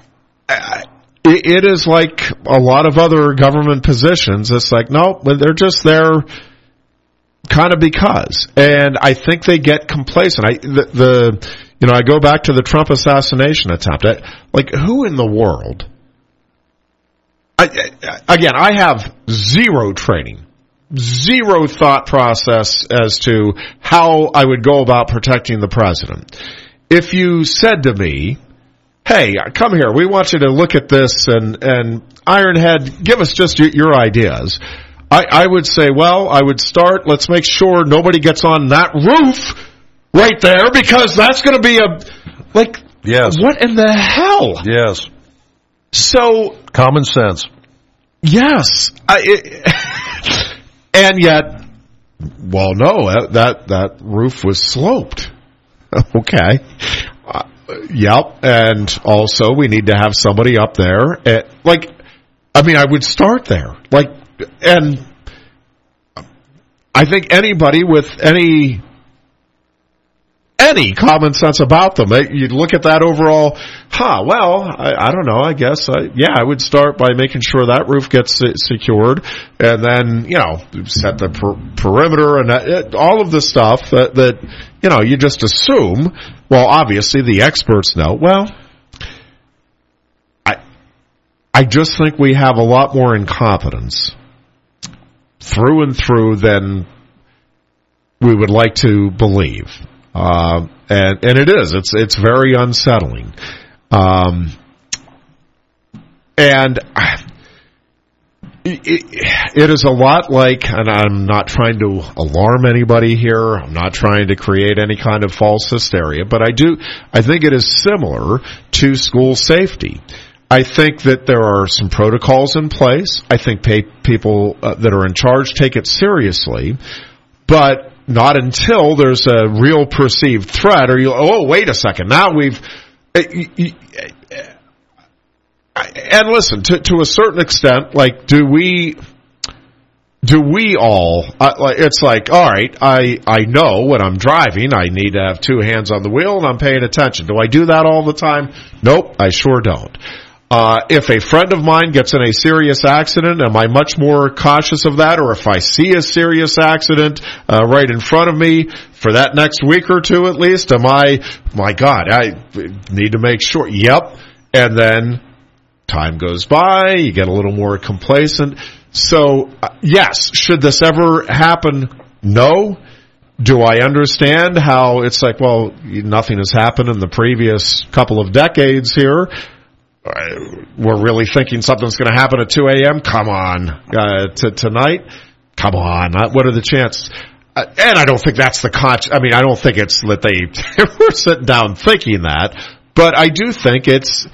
it is like a lot of other government positions. It's like, no, they're just there kind of because. And I think they get complacent. I go back to the Trump assassination attempt. Like, who in the world? I have zero training, zero thought process as to how I would go about protecting the president. If you said to me, hey, come here, we want you to look at this, and Ironhead, give us just your ideas, I would say, well, I would start, let's make sure nobody gets on that roof right there, because that's going to be yes. What in the hell? Yes. So, common sense. Yes. And yet, well, no, that roof was sloped. Okay. Yep. And also, we need to have somebody up there. I would start there. And I think anybody with any common sense about them, you'd look at that overall, I don't know, I guess, I would start by making sure that roof gets secured, and then, set the perimeter and all of the stuff that you just assume. Well, obviously the experts know. Well, I just think we have a lot more incompetence through and through than we would like to believe. And it is. It's very unsettling. And it is a lot like, and I'm not trying to alarm anybody here, I'm not trying to create any kind of false hysteria, but I think it is similar to school safety. I think that there are some protocols in place. I think people that are in charge take it seriously, but not until there's a real perceived threat, or wait a second, now we've... And listen, to a certain extent, do we all, it's like, all right, I know when I'm driving, I need to have two hands on the wheel and I'm paying attention. Do I do that all the time? Nope, I sure don't. If a friend of mine gets in a serious accident, am I much more cautious of that? Or if I see a serious accident right in front of me for that next week or two at least, my God, I need to make sure. Yep. And then time goes by, you get a little more complacent. So, yes, should this ever happen? No. Do I understand how it's like, well, nothing has happened in the previous couple of decades here? We're really thinking something's going to happen at 2 a.m.? Come on. Tonight? Come on. What are the chances? And I don't think that's the I don't think it's that they were sitting down thinking that. But I do think it's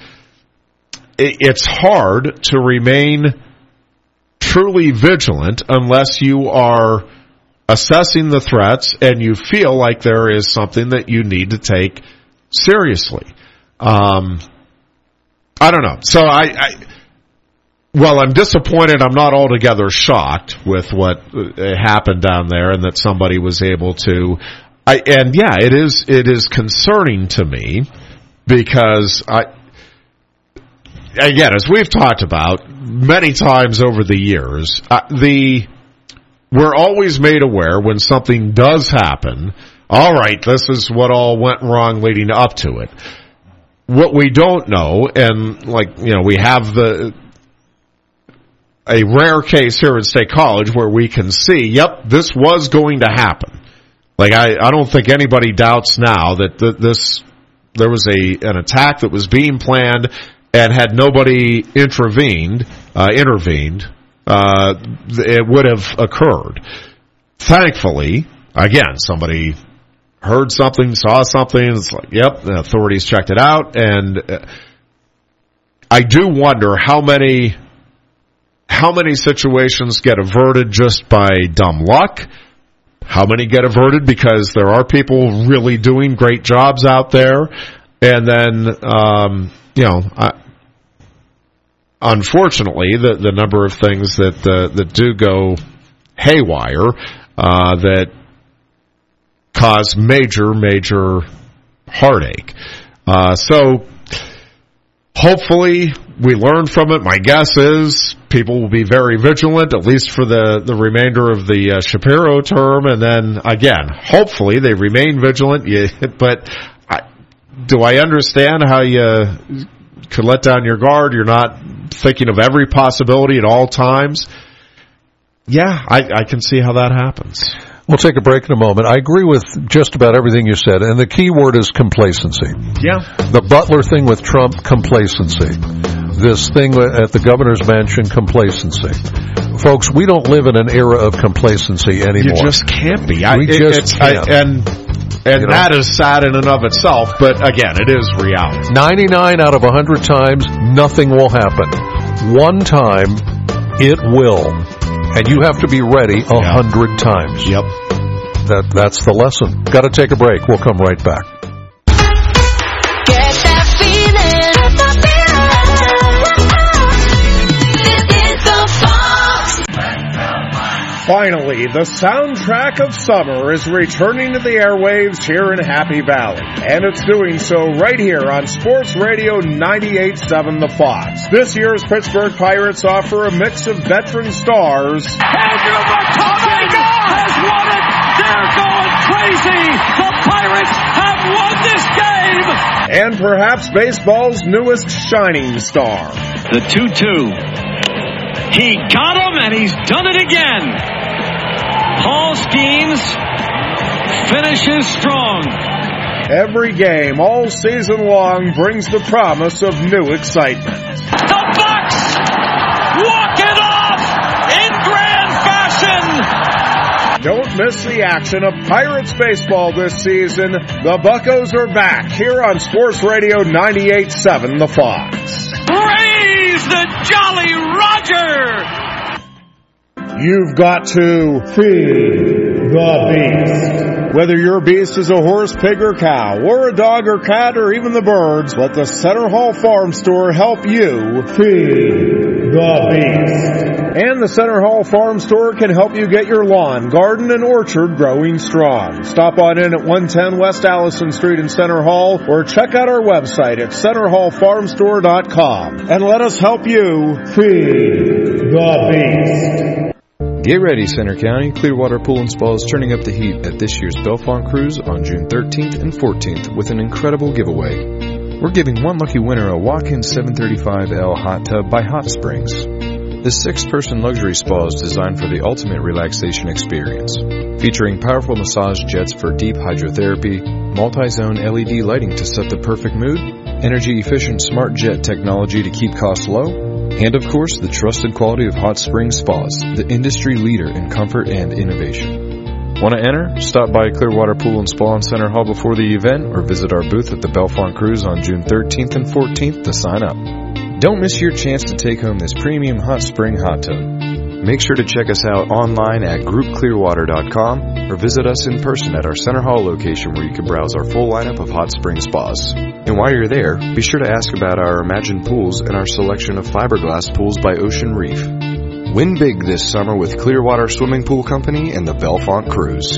hard to remain truly vigilant unless you are assessing the threats and you feel like there is something that you need to take seriously. I don't know. So while I'm disappointed, I'm not altogether shocked with what happened down there and that somebody was able to. It is concerning to me because again, as we've talked about many times over the years, we're always made aware when something does happen. All right, this is what all went wrong leading up to it. What we don't know, and we have a rare case here at State College where we can see, yep, this was going to happen. I don't think anybody doubts now that there was an attack that was being planned, and had nobody intervened, it would have occurred. Thankfully, again, somebody heard something, saw something, it's like, yep, the authorities checked it out, and I do wonder how many situations get averted just by dumb luck, how many get averted because there are people really doing great jobs out there, and then, unfortunately, the number of things that do go haywire, that cause major heartache. So hopefully we learn from it. My guess is people will be very vigilant, at least for the remainder of the Shapiro term, and then again, hopefully they remain vigilant. But do I understand how you could let down your guard? You're not thinking of every possibility at all times. Yeah, I can see how that happens. We'll take a break in a moment. I agree with just about everything you said, and the key word is complacency. Yeah. The Butler thing with Trump, complacency. This thing at the governor's mansion, complacency. Folks, we don't live in an era of complacency anymore. You just can't be. We just can't. And that is sad in and of itself, but again, it is reality. 99 out of 100 times, nothing will happen. One time, it will. And you have to be ready 100 times. Yep. That's the lesson. Got to take a break. We'll come right back. Get that feeling. This is the Fox. Finally, the soundtrack of summer is returning to the airwaves here in Happy Valley. And it's doing so right here on Sports Radio 98.7 The Fox. This year's Pittsburgh Pirates offer a mix of veteran stars. Andrew McCutcheon has won it. They're going crazy. The Pirates have won this game. And perhaps baseball's newest shining star. The 2-2. He got him, and he's done it again. Paul Skeens finishes strong. Every game all season long brings the promise of new excitement. The Bucks walk it off in grand fashion. Don't miss the action of Pirates baseball this season. The Buccos are back here on Sports Radio 98.7 The Fox. Praise the Jolly Roger! You've got to feed the beast. Whether your beast is a horse, pig, or cow, or a dog or cat, or even the birds, let the Center Hall Farm Store help you feed the beast. And the Center Hall Farm Store can help you get your lawn, garden, and orchard growing strong. Stop on in at 110 West Allison Street in Center Hall, or check out our website at centerhallfarmstore.com. And let us help you feed the beast. Get ready, Center County. Clearwater Pool and Spa is turning up the heat at this year's Bellefonte Cruise on June 13th and 14th with an incredible giveaway. We're giving one lucky winner a walk-in 735L hot tub by Hot Springs. This 6-person luxury spa is designed for the ultimate relaxation experience, featuring powerful massage jets for deep hydrotherapy, multi-zone LED lighting to set the perfect mood, energy-efficient smart jet technology to keep costs low, and, of course, the trusted quality of Hot Springs Spas, the industry leader in comfort and innovation. Want to enter? Stop by Clearwater Pool and Spa in Center Hall before the event or visit our booth at the Bellefonte Cruise on June 13th and 14th to sign up. Don't miss your chance to take home this premium hot spring hot tub. Make sure to check us out online at groupclearwater.com or visit us in person at our Center Hall location where you can browse our full lineup of hot spring spas. And while you're there, be sure to ask about our Imagine Pools and our selection of fiberglass pools by Ocean Reef. Win big this summer with Clearwater Swimming Pool Company and the Bellefonte Cruise.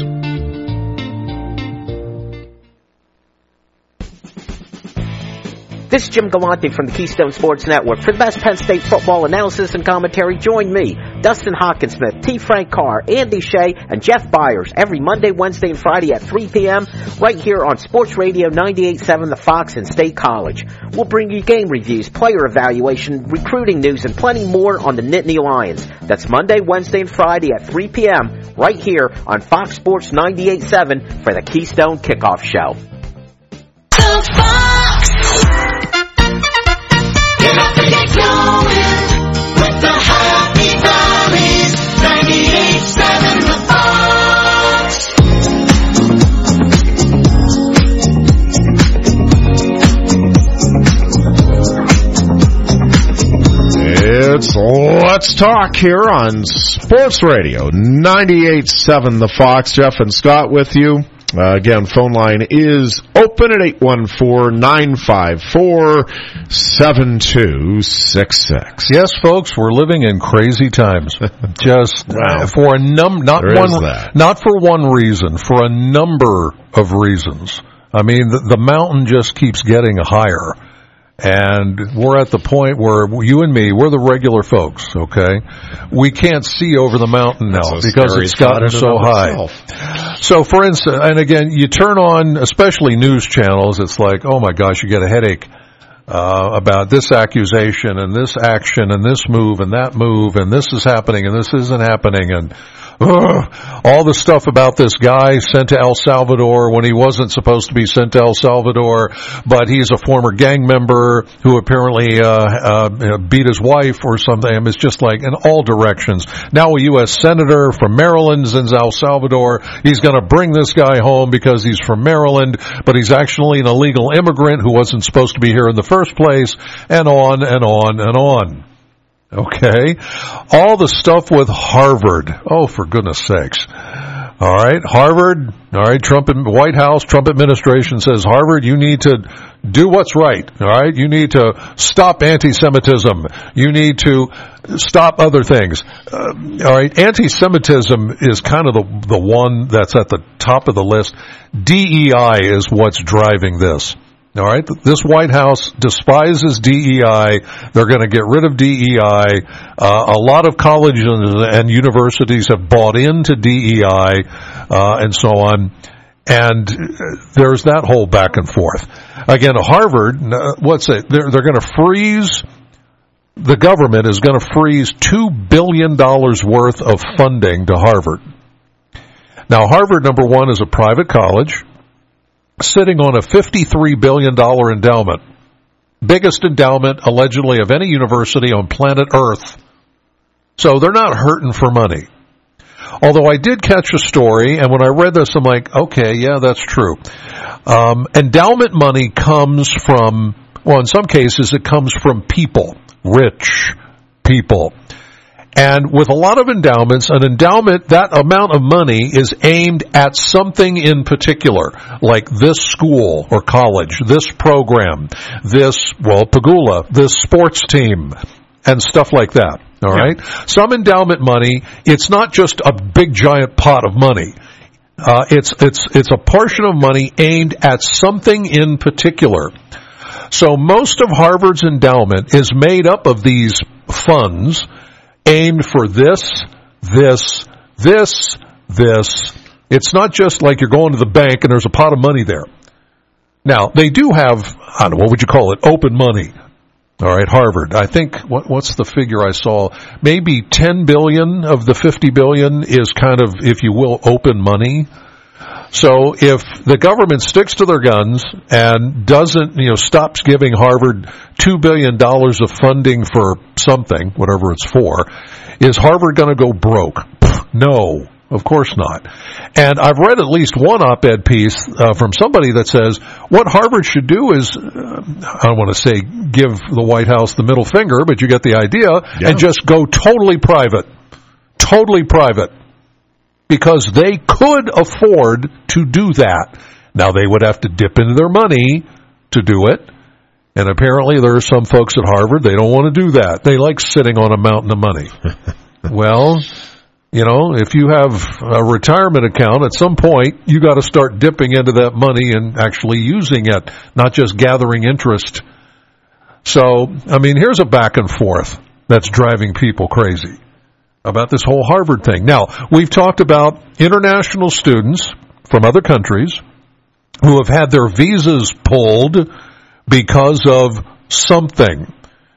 This is Jim Galante from the Keystone Sports Network. For the best Penn State football analysis and commentary, join me, Dustin Hawkinsmith, T. Frank Carr, Andy Shea, and Jeff Byers every Monday, Wednesday, and Friday at 3 p.m. right here on Sports Radio 98.7 The Fox and State College. We'll bring you game reviews, player evaluation, recruiting news, and plenty more on the Nittany Lions. That's Monday, Wednesday, and Friday at 3 p.m. right here on Fox Sports 98.7 for the Keystone Kickoff Show. The Fox. Get up and get going with the Happy Valleys 98.7 The It's Let's Talk here on Sports Radio 98.7 The Fox. Jeff and Scott with you. Again, phone line is open at 814-954-7266. Yes, folks, we're living in crazy times. Just for a not for one reason, for a number of reasons. I mean, the mountain just keeps getting higher. And we're at the point where you and me, we're the regular folks, okay? We can't see over the mountain now because it's gotten so high. So, for instance, and again, you turn on, especially news channels, it's like, oh my gosh, you get a headache about this accusation and this action and this move and that move and this is happening and this isn't happening and all the stuff about this guy sent to El Salvador when he wasn't supposed to be sent to El Salvador, but he's a former gang member who apparently beat his wife or something. It's just like in all directions. Now a U.S. Senator from Maryland is in El Salvador. He's going to bring this guy home because he's from Maryland, but he's actually an illegal immigrant who wasn't supposed to be here in the first place, and on and on and on. Okay, all the stuff with Harvard. Oh, for goodness sakes. All right, Harvard. All right, White House, Trump administration says, Harvard, you need to do what's right. All right, you need to stop anti-Semitism. You need to stop other things. All right, anti-Semitism is kind of the one that's at the top of the list. DEI is what's driving this. All right, this White House despises DEI. They're going to get rid of DEI. A lot of colleges and universities have bought into DEI, and so on. And there's that whole back and forth. Again, Harvard, they're going to freeze. The government is going to freeze $2 billion worth of funding to Harvard. Now, Harvard, number one, is a private college, sitting on a $53 billion endowment. Biggest endowment, allegedly, of any university on planet Earth. So they're not hurting for money. Although I did catch a story, and when I read this, I'm like, okay, yeah, that's true. Endowment money comes from, well, in some cases, it comes from people, rich people. And with a lot of endowments, an endowment, that amount of money is aimed at something in particular, like this school or college, this program, Pagula, this sports team, and stuff like that. All right? Some endowment money, it's not just a big giant pot of money. It's a portion of money aimed at something in particular. So most of Harvard's endowment is made up of these funds aimed for this. It's not just like you're going to the bank and there's a pot of money there. Now, they do have, I don't know, what would you call it, open money. All right, Harvard. I think, what's the figure I saw? Maybe 10 billion of the 50 billion is kind of, if you will, open money. So if the government sticks to their guns and doesn't, stops giving Harvard $2 billion of funding for something, whatever it's for, is Harvard going to go broke? No, of course not. And I've read at least one op-ed piece from somebody that says what Harvard should do is, I don't want to say give the White House the middle finger, but you get the idea, and just go totally private. Totally private. Because they could afford to do that. Now, they would have to dip into their money to do it. And apparently there are some folks at Harvard, they don't want to do that. They like sitting on a mountain of money. Well, if you have a retirement account, at some point, you got to start dipping into that money and actually using it, not just gathering interest. So, here's a back and forth that's driving people crazy about this whole Harvard thing. Now, we've talked about international students from other countries who have had their visas pulled because of something.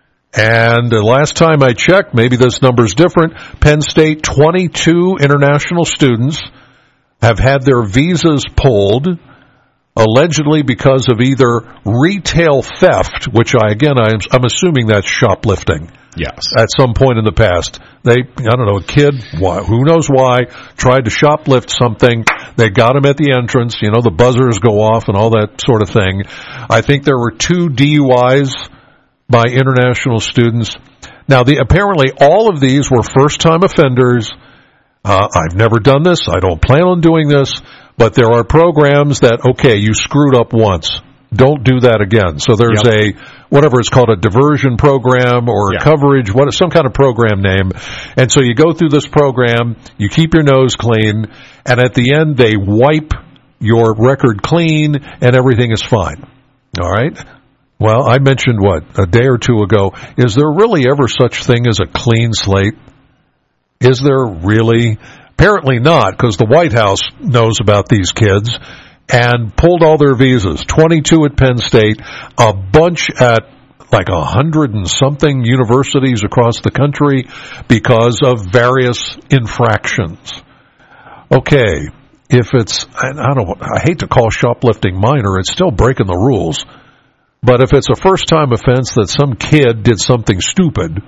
And the last time I checked, maybe this number's different, Penn State, 22 international students have had their visas pulled, allegedly because of either retail theft, which I'm assuming that's shoplifting. Yes. At some point in the past. A kid, who knows why, tried to shoplift something. They got him at the entrance. The buzzers go off and all that sort of thing. I think there were 2 DUIs by international students. Now, apparently all of these were first-time offenders. I've never done this. I don't plan on doing this. But there are programs that, you screwed up once. Don't do that again. So there's whatever it's called, a diversion program or coverage, some kind of program name. And so you go through this program, you keep your nose clean, and at the end they wipe your record clean and everything is fine. All right? Well, I mentioned, a day or two ago, is there really ever such thing as a clean slate? Is there really? Apparently not, because the White House knows about these kids and pulled all their visas. 22 at Penn State, a bunch at like 100 and something universities across the country because of various infractions. Okay, if it's, I hate to call shoplifting minor, it's still breaking the rules. But if it's a first-time offense that some kid did something stupid,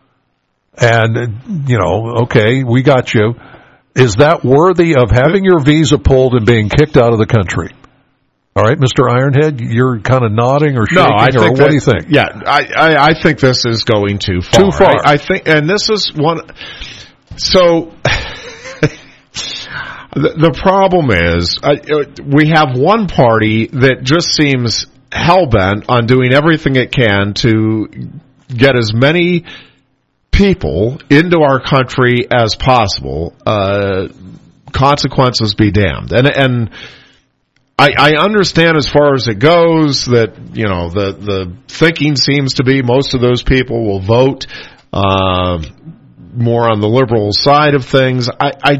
and, okay, we got you, is that worthy of having your visa pulled and being kicked out of the country? All right, Mr. Ironhead, you're kind of nodding or shaking, what do you think? Yeah, I think this is going too far. Too far. I think, and this is one, so... The problem is, we have one party that just seems hell-bent on doing everything it can to get as many people into our country as possible. Consequences be damned. And I understand as far as it goes that, the thinking seems to be most of those people will vote more on the liberal side of things. I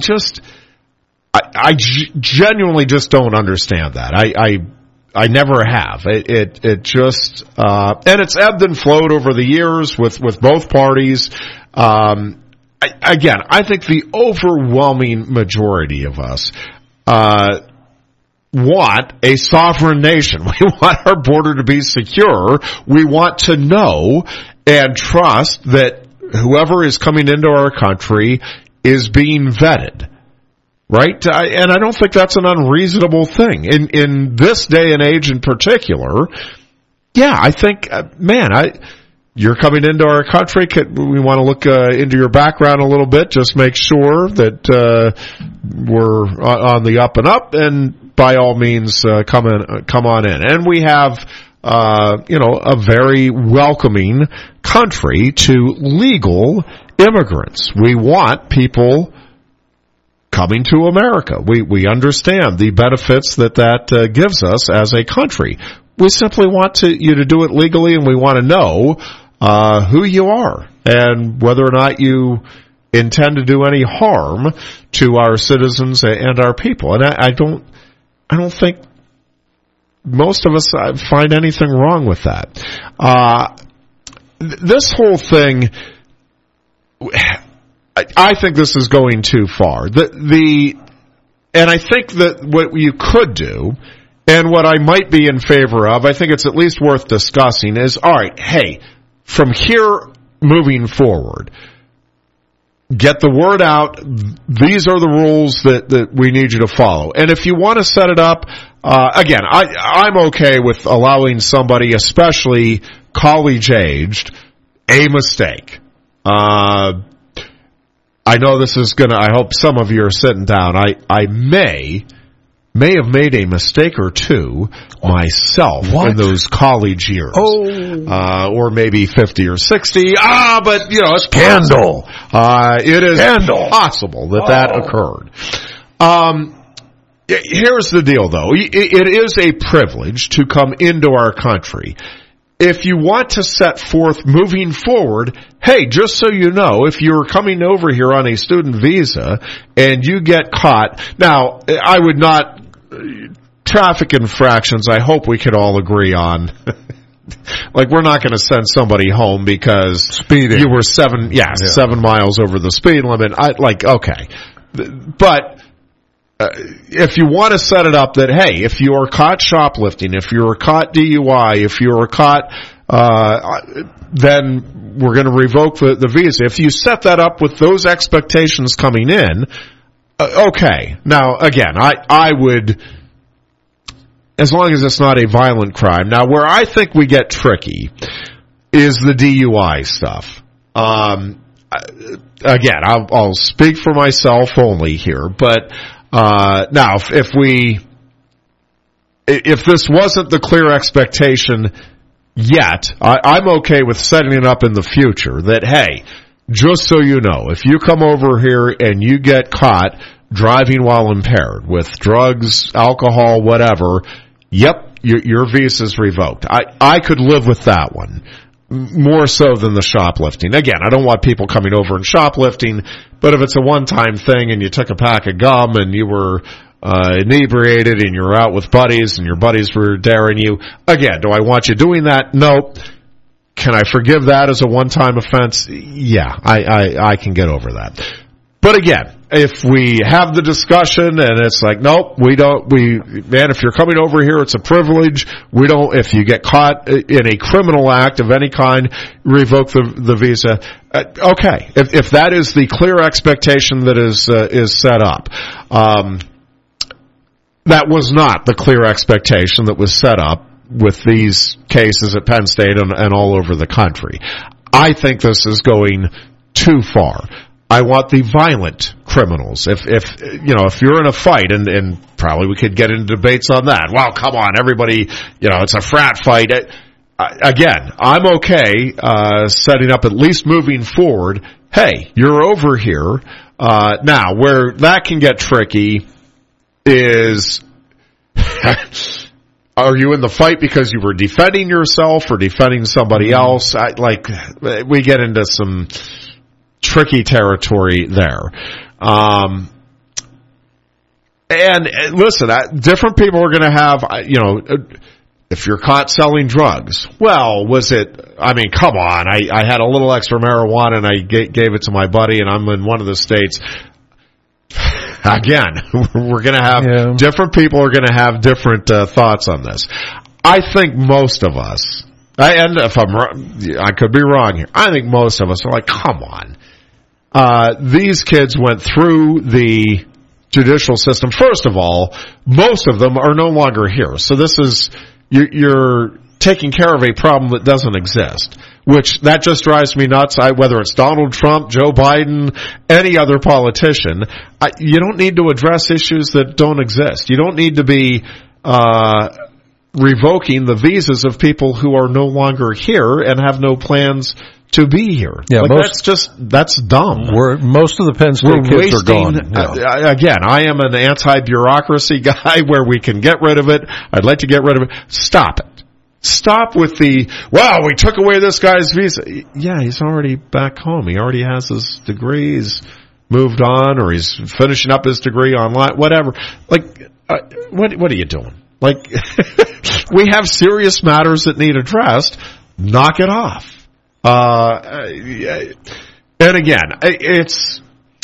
genuinely just don't understand that. I never have. It just, and it's ebbed and flowed over the years with both parties. Again, I think the overwhelming majority of us, want a sovereign nation. We want our border to be secure. We want to know and trust that whoever is coming into our country is being vetted. Right? And I don't think that's an unreasonable thing. In this day and age in particular, yeah, I think, you're coming into our country, we want to look into your background a little bit, just make sure that we're on the up and up, and by all means, come on in. And we have, a very welcoming country to legal immigrants. We want people coming to America. We understand the benefits that gives us as a country. We simply want you to do it legally, and we want to know who you are and whether or not you intend to do any harm to our citizens and our people. And I don't think most of us find anything wrong with that. This whole thing, I think this is going too far. And I think that what you could do, and what I might be in favor of, I think it's at least worth discussing, is, all right, hey, from here moving forward, get the word out. These are the rules that we need you to follow. And if you want to set it up, again, I'm okay with allowing somebody, especially college-aged, a mistake. I know this is I hope some of you are sitting down. I may have made a mistake or two myself in those college years. Or maybe 50 or 60. But, it's scandal. It is possible that occurred. Here's the deal, though. It is a privilege to come into our country. If you want to set forth moving forward, hey, just so you know, if you're coming over here on a student visa and you get caught, now, I would not, traffic infractions, I hope we can all agree on. Like, we're not going to send somebody home because speeding. You were 7 miles over the speed limit. Okay. But, if you want to set it up that, hey, if you are caught shoplifting, if you are caught DUI, if you are caught, then we're going to revoke the visa. If you set that up with those expectations coming in, okay. Now, again, I would, as long as it's not a violent crime. Now, where I think we get tricky is the DUI stuff. Again, I'll speak for myself only here, but now, if this wasn't the clear expectation yet, I'm okay with setting it up in the future that, hey, just so you know, if you come over here and you get caught driving while impaired with drugs, alcohol, whatever, yep, your visa's revoked. I could live with that one more so than the shoplifting. Again, I don't want people coming over and shoplifting, but if it's a one-time thing and you took a pack of gum and you were inebriated and you're out with buddies and your buddies were daring you, again, do I want you doing that? Nope. Can I forgive that as a one-time offense? Yeah, I can get over that. But again, if we have the discussion and it's like, nope, man, if you're coming over here, it's a privilege. If you get caught in a criminal act of any kind, revoke the visa. Okay. If that is the clear expectation that is set up. That was not the clear expectation that was set up with these cases at Penn State and all over the country. I think this is going too far. I want the violent criminals. If you're in a fight, and probably we could get into debates on that. Well, come on, everybody, it's a frat fight. Again, I'm okay, setting up, at least moving forward. Hey, you're over here. Now, where that can get tricky is, are you in the fight because you were defending yourself or defending somebody else? We get into some tricky territory there. And listen, different people are going to have, if you're caught selling drugs, well, come on, I had a little extra marijuana and I gave it to my buddy and I'm in one of the states. Again, we're going to have, different people are going to have different thoughts on this. I think most of us, and if I'm wrong, I could be wrong here, I think most of us are like, come on. These kids went through the judicial system. First of all, most of them are no longer here. So this is, you're taking care of a problem that doesn't exist, which that just drives me nuts. Whether it's Donald Trump, Joe Biden, any other politician, you don't need to address issues that don't exist. You don't need to be, revoking the visas of people who are no longer here and have no plans to be here. Yeah, that's dumb. Most of the Penn State kids are gone. Again, I am an anti-bureaucracy guy where we can get rid of it. I'd like to get rid of it. Stop it. Stop with we took away this guy's visa. Yeah, he's already back home. He already has his degree. He's moved on, or he's finishing up his degree online, whatever. What are you doing? We have serious matters that need addressed. Knock it off. And again, it's,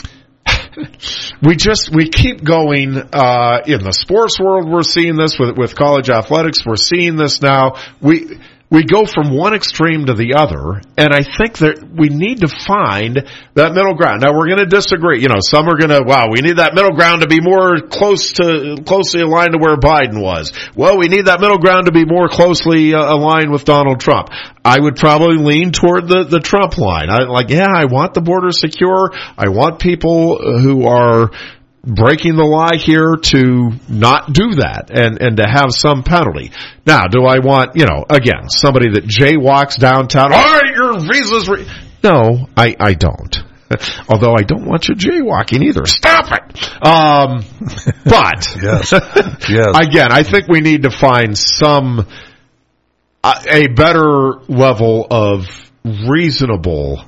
we keep going, in the sports world, we're seeing this with college athletics, we're seeing this now. We go from one extreme to the other, and I think that we need to find that middle ground. Now, we're going to disagree. Some are going to, we need that middle ground to be more closely aligned to where Biden was. Well, we need that middle ground to be more closely aligned with Donald Trump. I would probably lean toward the Trump line. I want the border secure. I want people who are breaking the lie here to not do that and to have some penalty. Now, do I want, again, somebody that jaywalks downtown, all right, your visa's No, I don't. Although I don't want you jaywalking either. Stop it! But, yes. Again, I think we need to find a better level of reasonable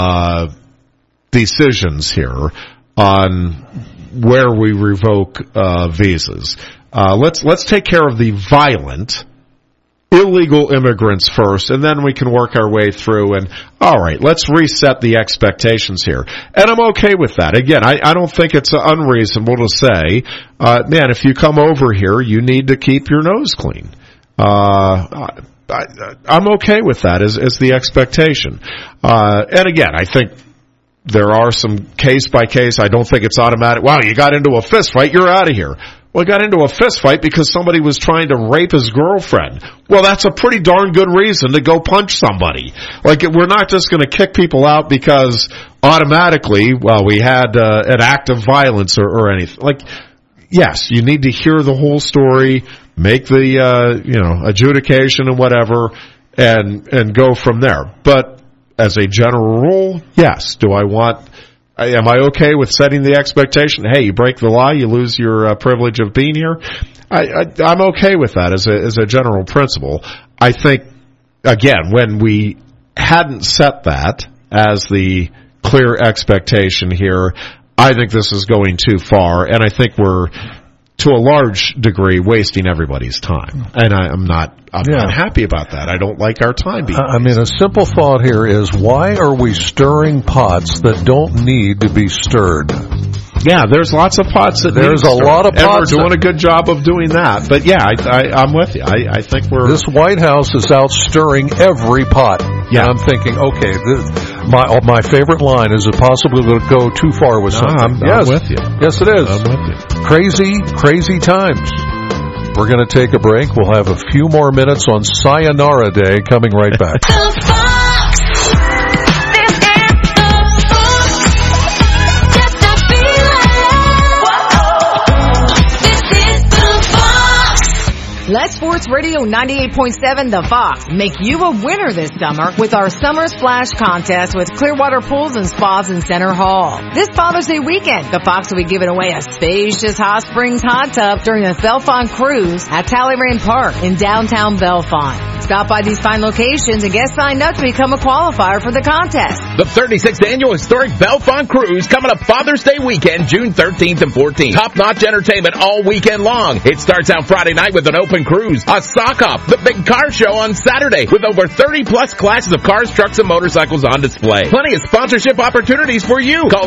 decisions here on where we revoke visas. Let's take care of the violent, illegal immigrants first, and then we can work our way through. And all right, let's reset the expectations here. And I'm okay with that. Again, I don't think it's unreasonable to say, man, if you come over here, you need to keep your nose clean. I'm okay with that as the expectation. And again, I think there are some case by case. I don't think it's automatic. Wow, you got into a fist fight, you're out of here. Well, I got into a fist fight because somebody was trying to rape his girlfriend. Well, that's a pretty darn good reason to go punch somebody. We're not just going to kick people out because automatically, we had an act of violence or anything. Yes, you need to hear the whole story, make the adjudication and whatever, and go from there. But as a general rule, yes. Am I okay with setting the expectation? Hey, you break the law, you lose your privilege of being here. I'm okay with that as a general principle. I think, again, when we hadn't set that as the clear expectation here, I think this is going too far, and I think we're, to a large degree, wasting everybody's time. And I'm not happy about that. I don't like our time being wasted. A simple thought here is, why are we stirring pots that don't need to be stirred? Yeah, there's lots of pots that there's a lot of pots, and we're doing a good job of doing that. But yeah, I'm with you. I think this White House is out stirring every pot. Yeah, and I'm thinking, okay, my favorite line is: it possible to go too far with something? I'm with you. Yes, it is. I'm with you. Crazy times. We're going to take a break. We'll have a few more minutes on Sayonara Day coming right back. Let Sports Radio 98.7 The Fox make you a winner this summer with our Summer Splash Contest with Clearwater Pools and Spas in Center Hall. This Father's Day weekend, the Fox will be giving away a spacious Hot Springs hot tub during the Bellefonte Cruise at Talleyrand Park in downtown Bellefonte. Stop by these fine locations and get signed up to become a qualifier for the contest. The 36th Annual Historic Bellefonte Cruise coming up Father's Day weekend, June 13th and 14th. Top-notch entertainment all weekend long. It starts out Friday night with an open cruise, a sock-off, the big car show on Saturday with over 30-plus classes of cars, trucks, and motorcycles on display. Plenty of sponsorship opportunities for you. Call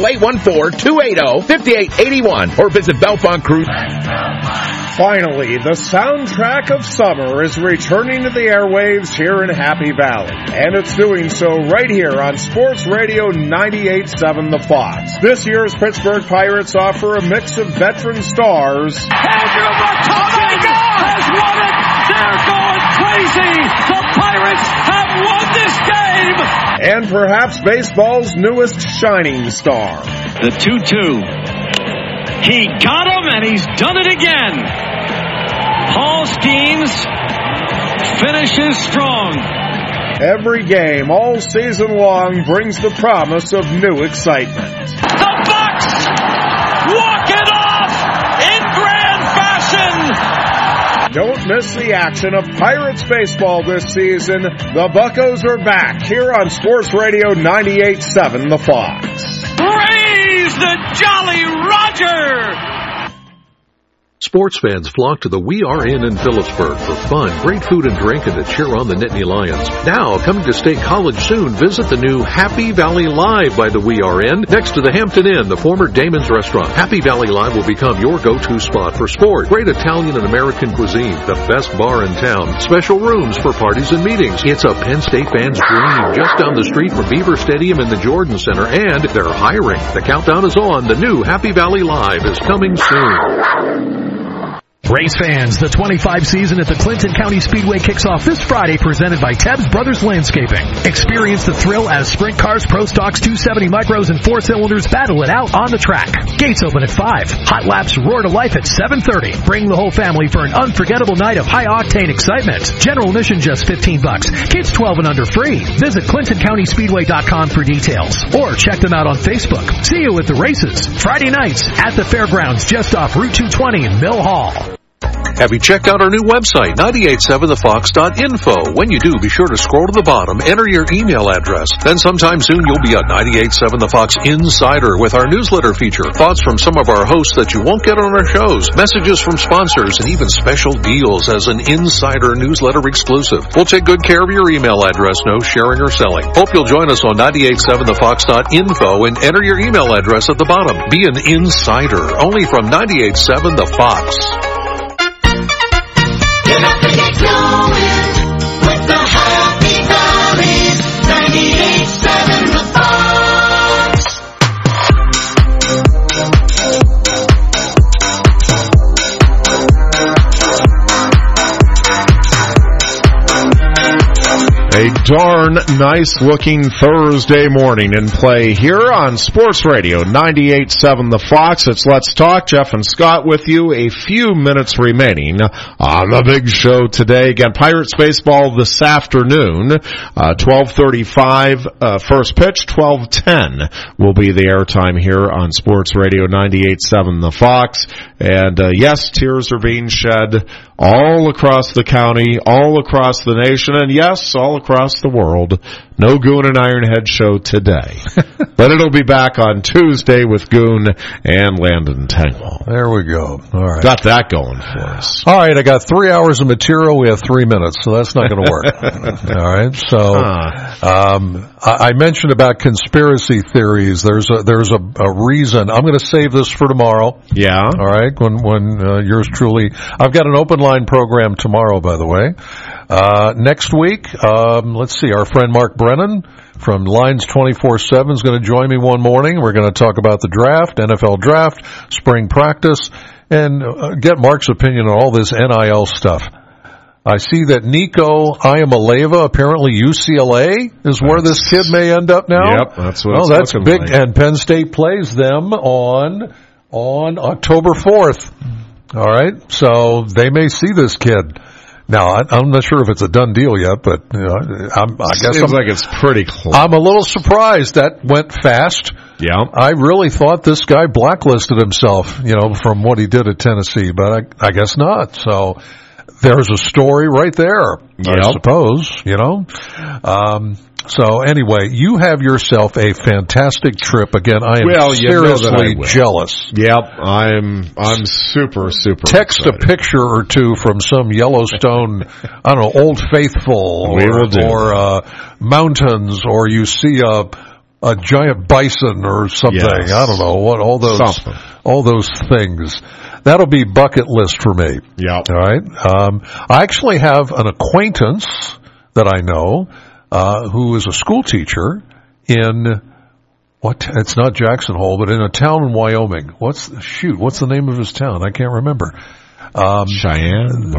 814-280-5881 or visit Bellefonte Cruise. Finally, the soundtrack of summer is returning to the airwaves here in Happy Valley. And it's doing so right here on Sports Radio 98.7 The Fox. This year's Pittsburgh Pirates offer a mix of veteran stars. Andrew McCutcheon has won it! They're going crazy! The Pirates have won this game! And perhaps baseball's newest shining star. The 2-2. He got him, and he's done it again. Paul Skeens finishes strong. Every game all season long brings the promise of new excitement. The Bucks walk it off in grand fashion. Don't miss the action of Pirates baseball this season. The Buccos are back here on Sports Radio 98.7 The Fox. Praise the Jolly Roger! Sports fans flock to the We Are Inn in Phillipsburg for fun, great food and drink, and to cheer on the Nittany Lions. Now, coming to State College soon, visit the new Happy Valley Live by the We Are Inn, next to the Hampton Inn, the former Damon's Restaurant. Happy Valley Live will become your go-to spot for sport. Great Italian and American cuisine, the best bar in town, special rooms for parties and meetings. It's a Penn State fan's dream, just down the street from Beaver Stadium and the Jordan Center, and they're hiring. The countdown is on. The new Happy Valley Live is coming soon. Race fans, the 25 season at the Clinton County Speedway kicks off this Friday, presented by Tebbs Brothers Landscaping. Experience the thrill as sprint cars, Pro Stocks, 270 micros, and 4-cylinders battle it out on the track. Gates open at 5. Hot laps roar to life at 7:30. Bring the whole family for an unforgettable night of high-octane excitement. General admission just $15. Kids 12 and under free. Visit ClintonCountySpeedway.com for details, or check them out on Facebook. See you at the races Friday nights at the fairgrounds just off Route 220 in Mill Hall. Have you checked out our new website, 987thefox.info? When you do, be sure to scroll to the bottom, enter your email address. Then sometime soon you'll be a 98.7 The Fox Insider with our newsletter feature. Thoughts from some of our hosts that you won't get on our shows, messages from sponsors, and even special deals as an Insider newsletter exclusive. We'll take good care of your email address, no sharing or selling. Hope you'll join us on 987thefox.info and enter your email address at the bottom. Be an Insider, only from 98.7 The Fox. You have to get going with the Happy Valleys, 98.7 The Fox. A darn nice-looking Thursday morning in play here on Sports Radio 98.7 The Fox. It's Let's Talk. Jeff and Scott with you. A few minutes remaining on the big show today. Again, Pirates baseball this afternoon. 12:35 first pitch. 12:10 will be the airtime here on Sports Radio 98.7 The Fox. And yes, tears are being shed all across the county, all across the nation, and yes, all across the world. No Goon and Ironhead show today. But it'll be back on Tuesday with Goon and Landon Tengwall. There we go. All right. Got that going for us. All right, I got 3 hours of material. We have 3 minutes, so that's not going to work. All right, so I mentioned about conspiracy theories. There's a reason. I'm going to save this for tomorrow. Yeah. All right, when yours truly. I've got an open line program tomorrow, by the way. Next week, let's see, our friend Mark Brennan from Lines 24/7 is going to join me one morning. We're going to talk about the draft, NFL draft, spring practice, and get Mark's opinion on all this NIL stuff. I see that Nico Iamaleava, apparently UCLA is where this kid may end up now. Yep, that's what that's big. like. And Penn State plays them on October 4th. All right, so they may see this kid. Now, I'm not sure if it's a done deal yet, but I guess seems like it's pretty close. I'm a little surprised that went fast. Yeah, I really thought this guy blacklisted himself, from what he did at Tennessee, but I guess not. So there's a story right there, I suppose. So anyway, you have yourself a fantastic trip. Again, I am seriously jealous. Yep, I'm super Text excited. A picture or two from some Yellowstone, I don't know, Old Faithful or mountains, or you see a giant bison or something. Yes. I don't know what all those things. That'll be bucket list for me. Yep. All right. I actually have an acquaintance that I know who is a school teacher in it's not Jackson Hole, but in a town in Wyoming. What's the name of his town? I can't remember. Cheyenne?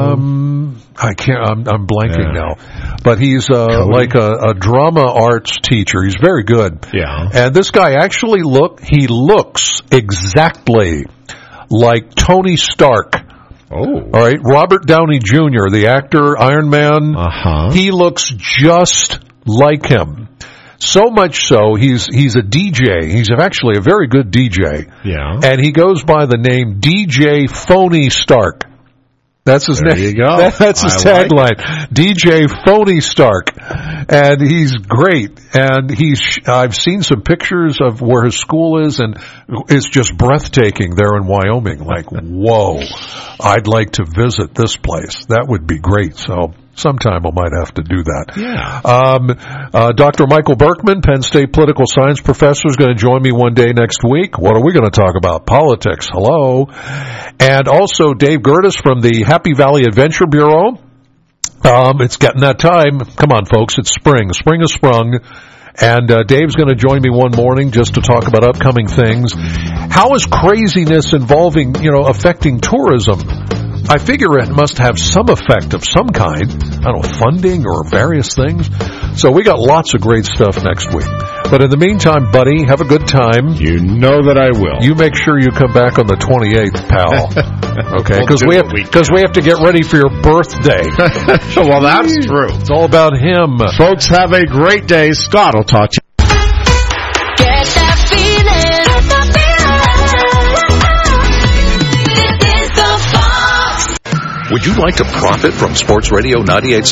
I can't, I'm blanking now. But he's like a drama arts teacher. He's very good. Yeah. And this guy actually looks exactly like Tony Stark. Oh. All right, Robert Downey Jr., the actor, Iron Man, he looks just like him. So much so, he's a DJ. He's actually a very good DJ. Yeah. And he goes by the name DJ Phony Stark. That's his name. There you go. That's his tagline. DJ Phony Stark. And he's great. And I've seen some pictures of where his school is, and it's just breathtaking there in Wyoming. Like, whoa, I'd like to visit this place. That would be great. So sometime I might have to do that. Yeah. Dr. Michael Berkman, Penn State political science professor, is going to join me one day next week. What are we going to talk about? Politics. Hello. And also Dave Gertis from the Happy Valley Adventure Bureau. It's getting that time. Come on, folks. It's spring. Spring has sprung. And Dave's going to join me one morning just to talk about upcoming things. How is craziness affecting tourism? I figure it must have some effect of some kind. I don't know, funding or various things. So we got lots of great stuff next week. But in the meantime, buddy, have a good time. You know that I will. You make sure you come back on the 28th, pal. Okay, because we have to get ready for your birthday. Well, that's true. It's all about him. Folks, have a great day. Scott will talk to you. Get that feeling. Would you like to profit from Sports Radio 98.7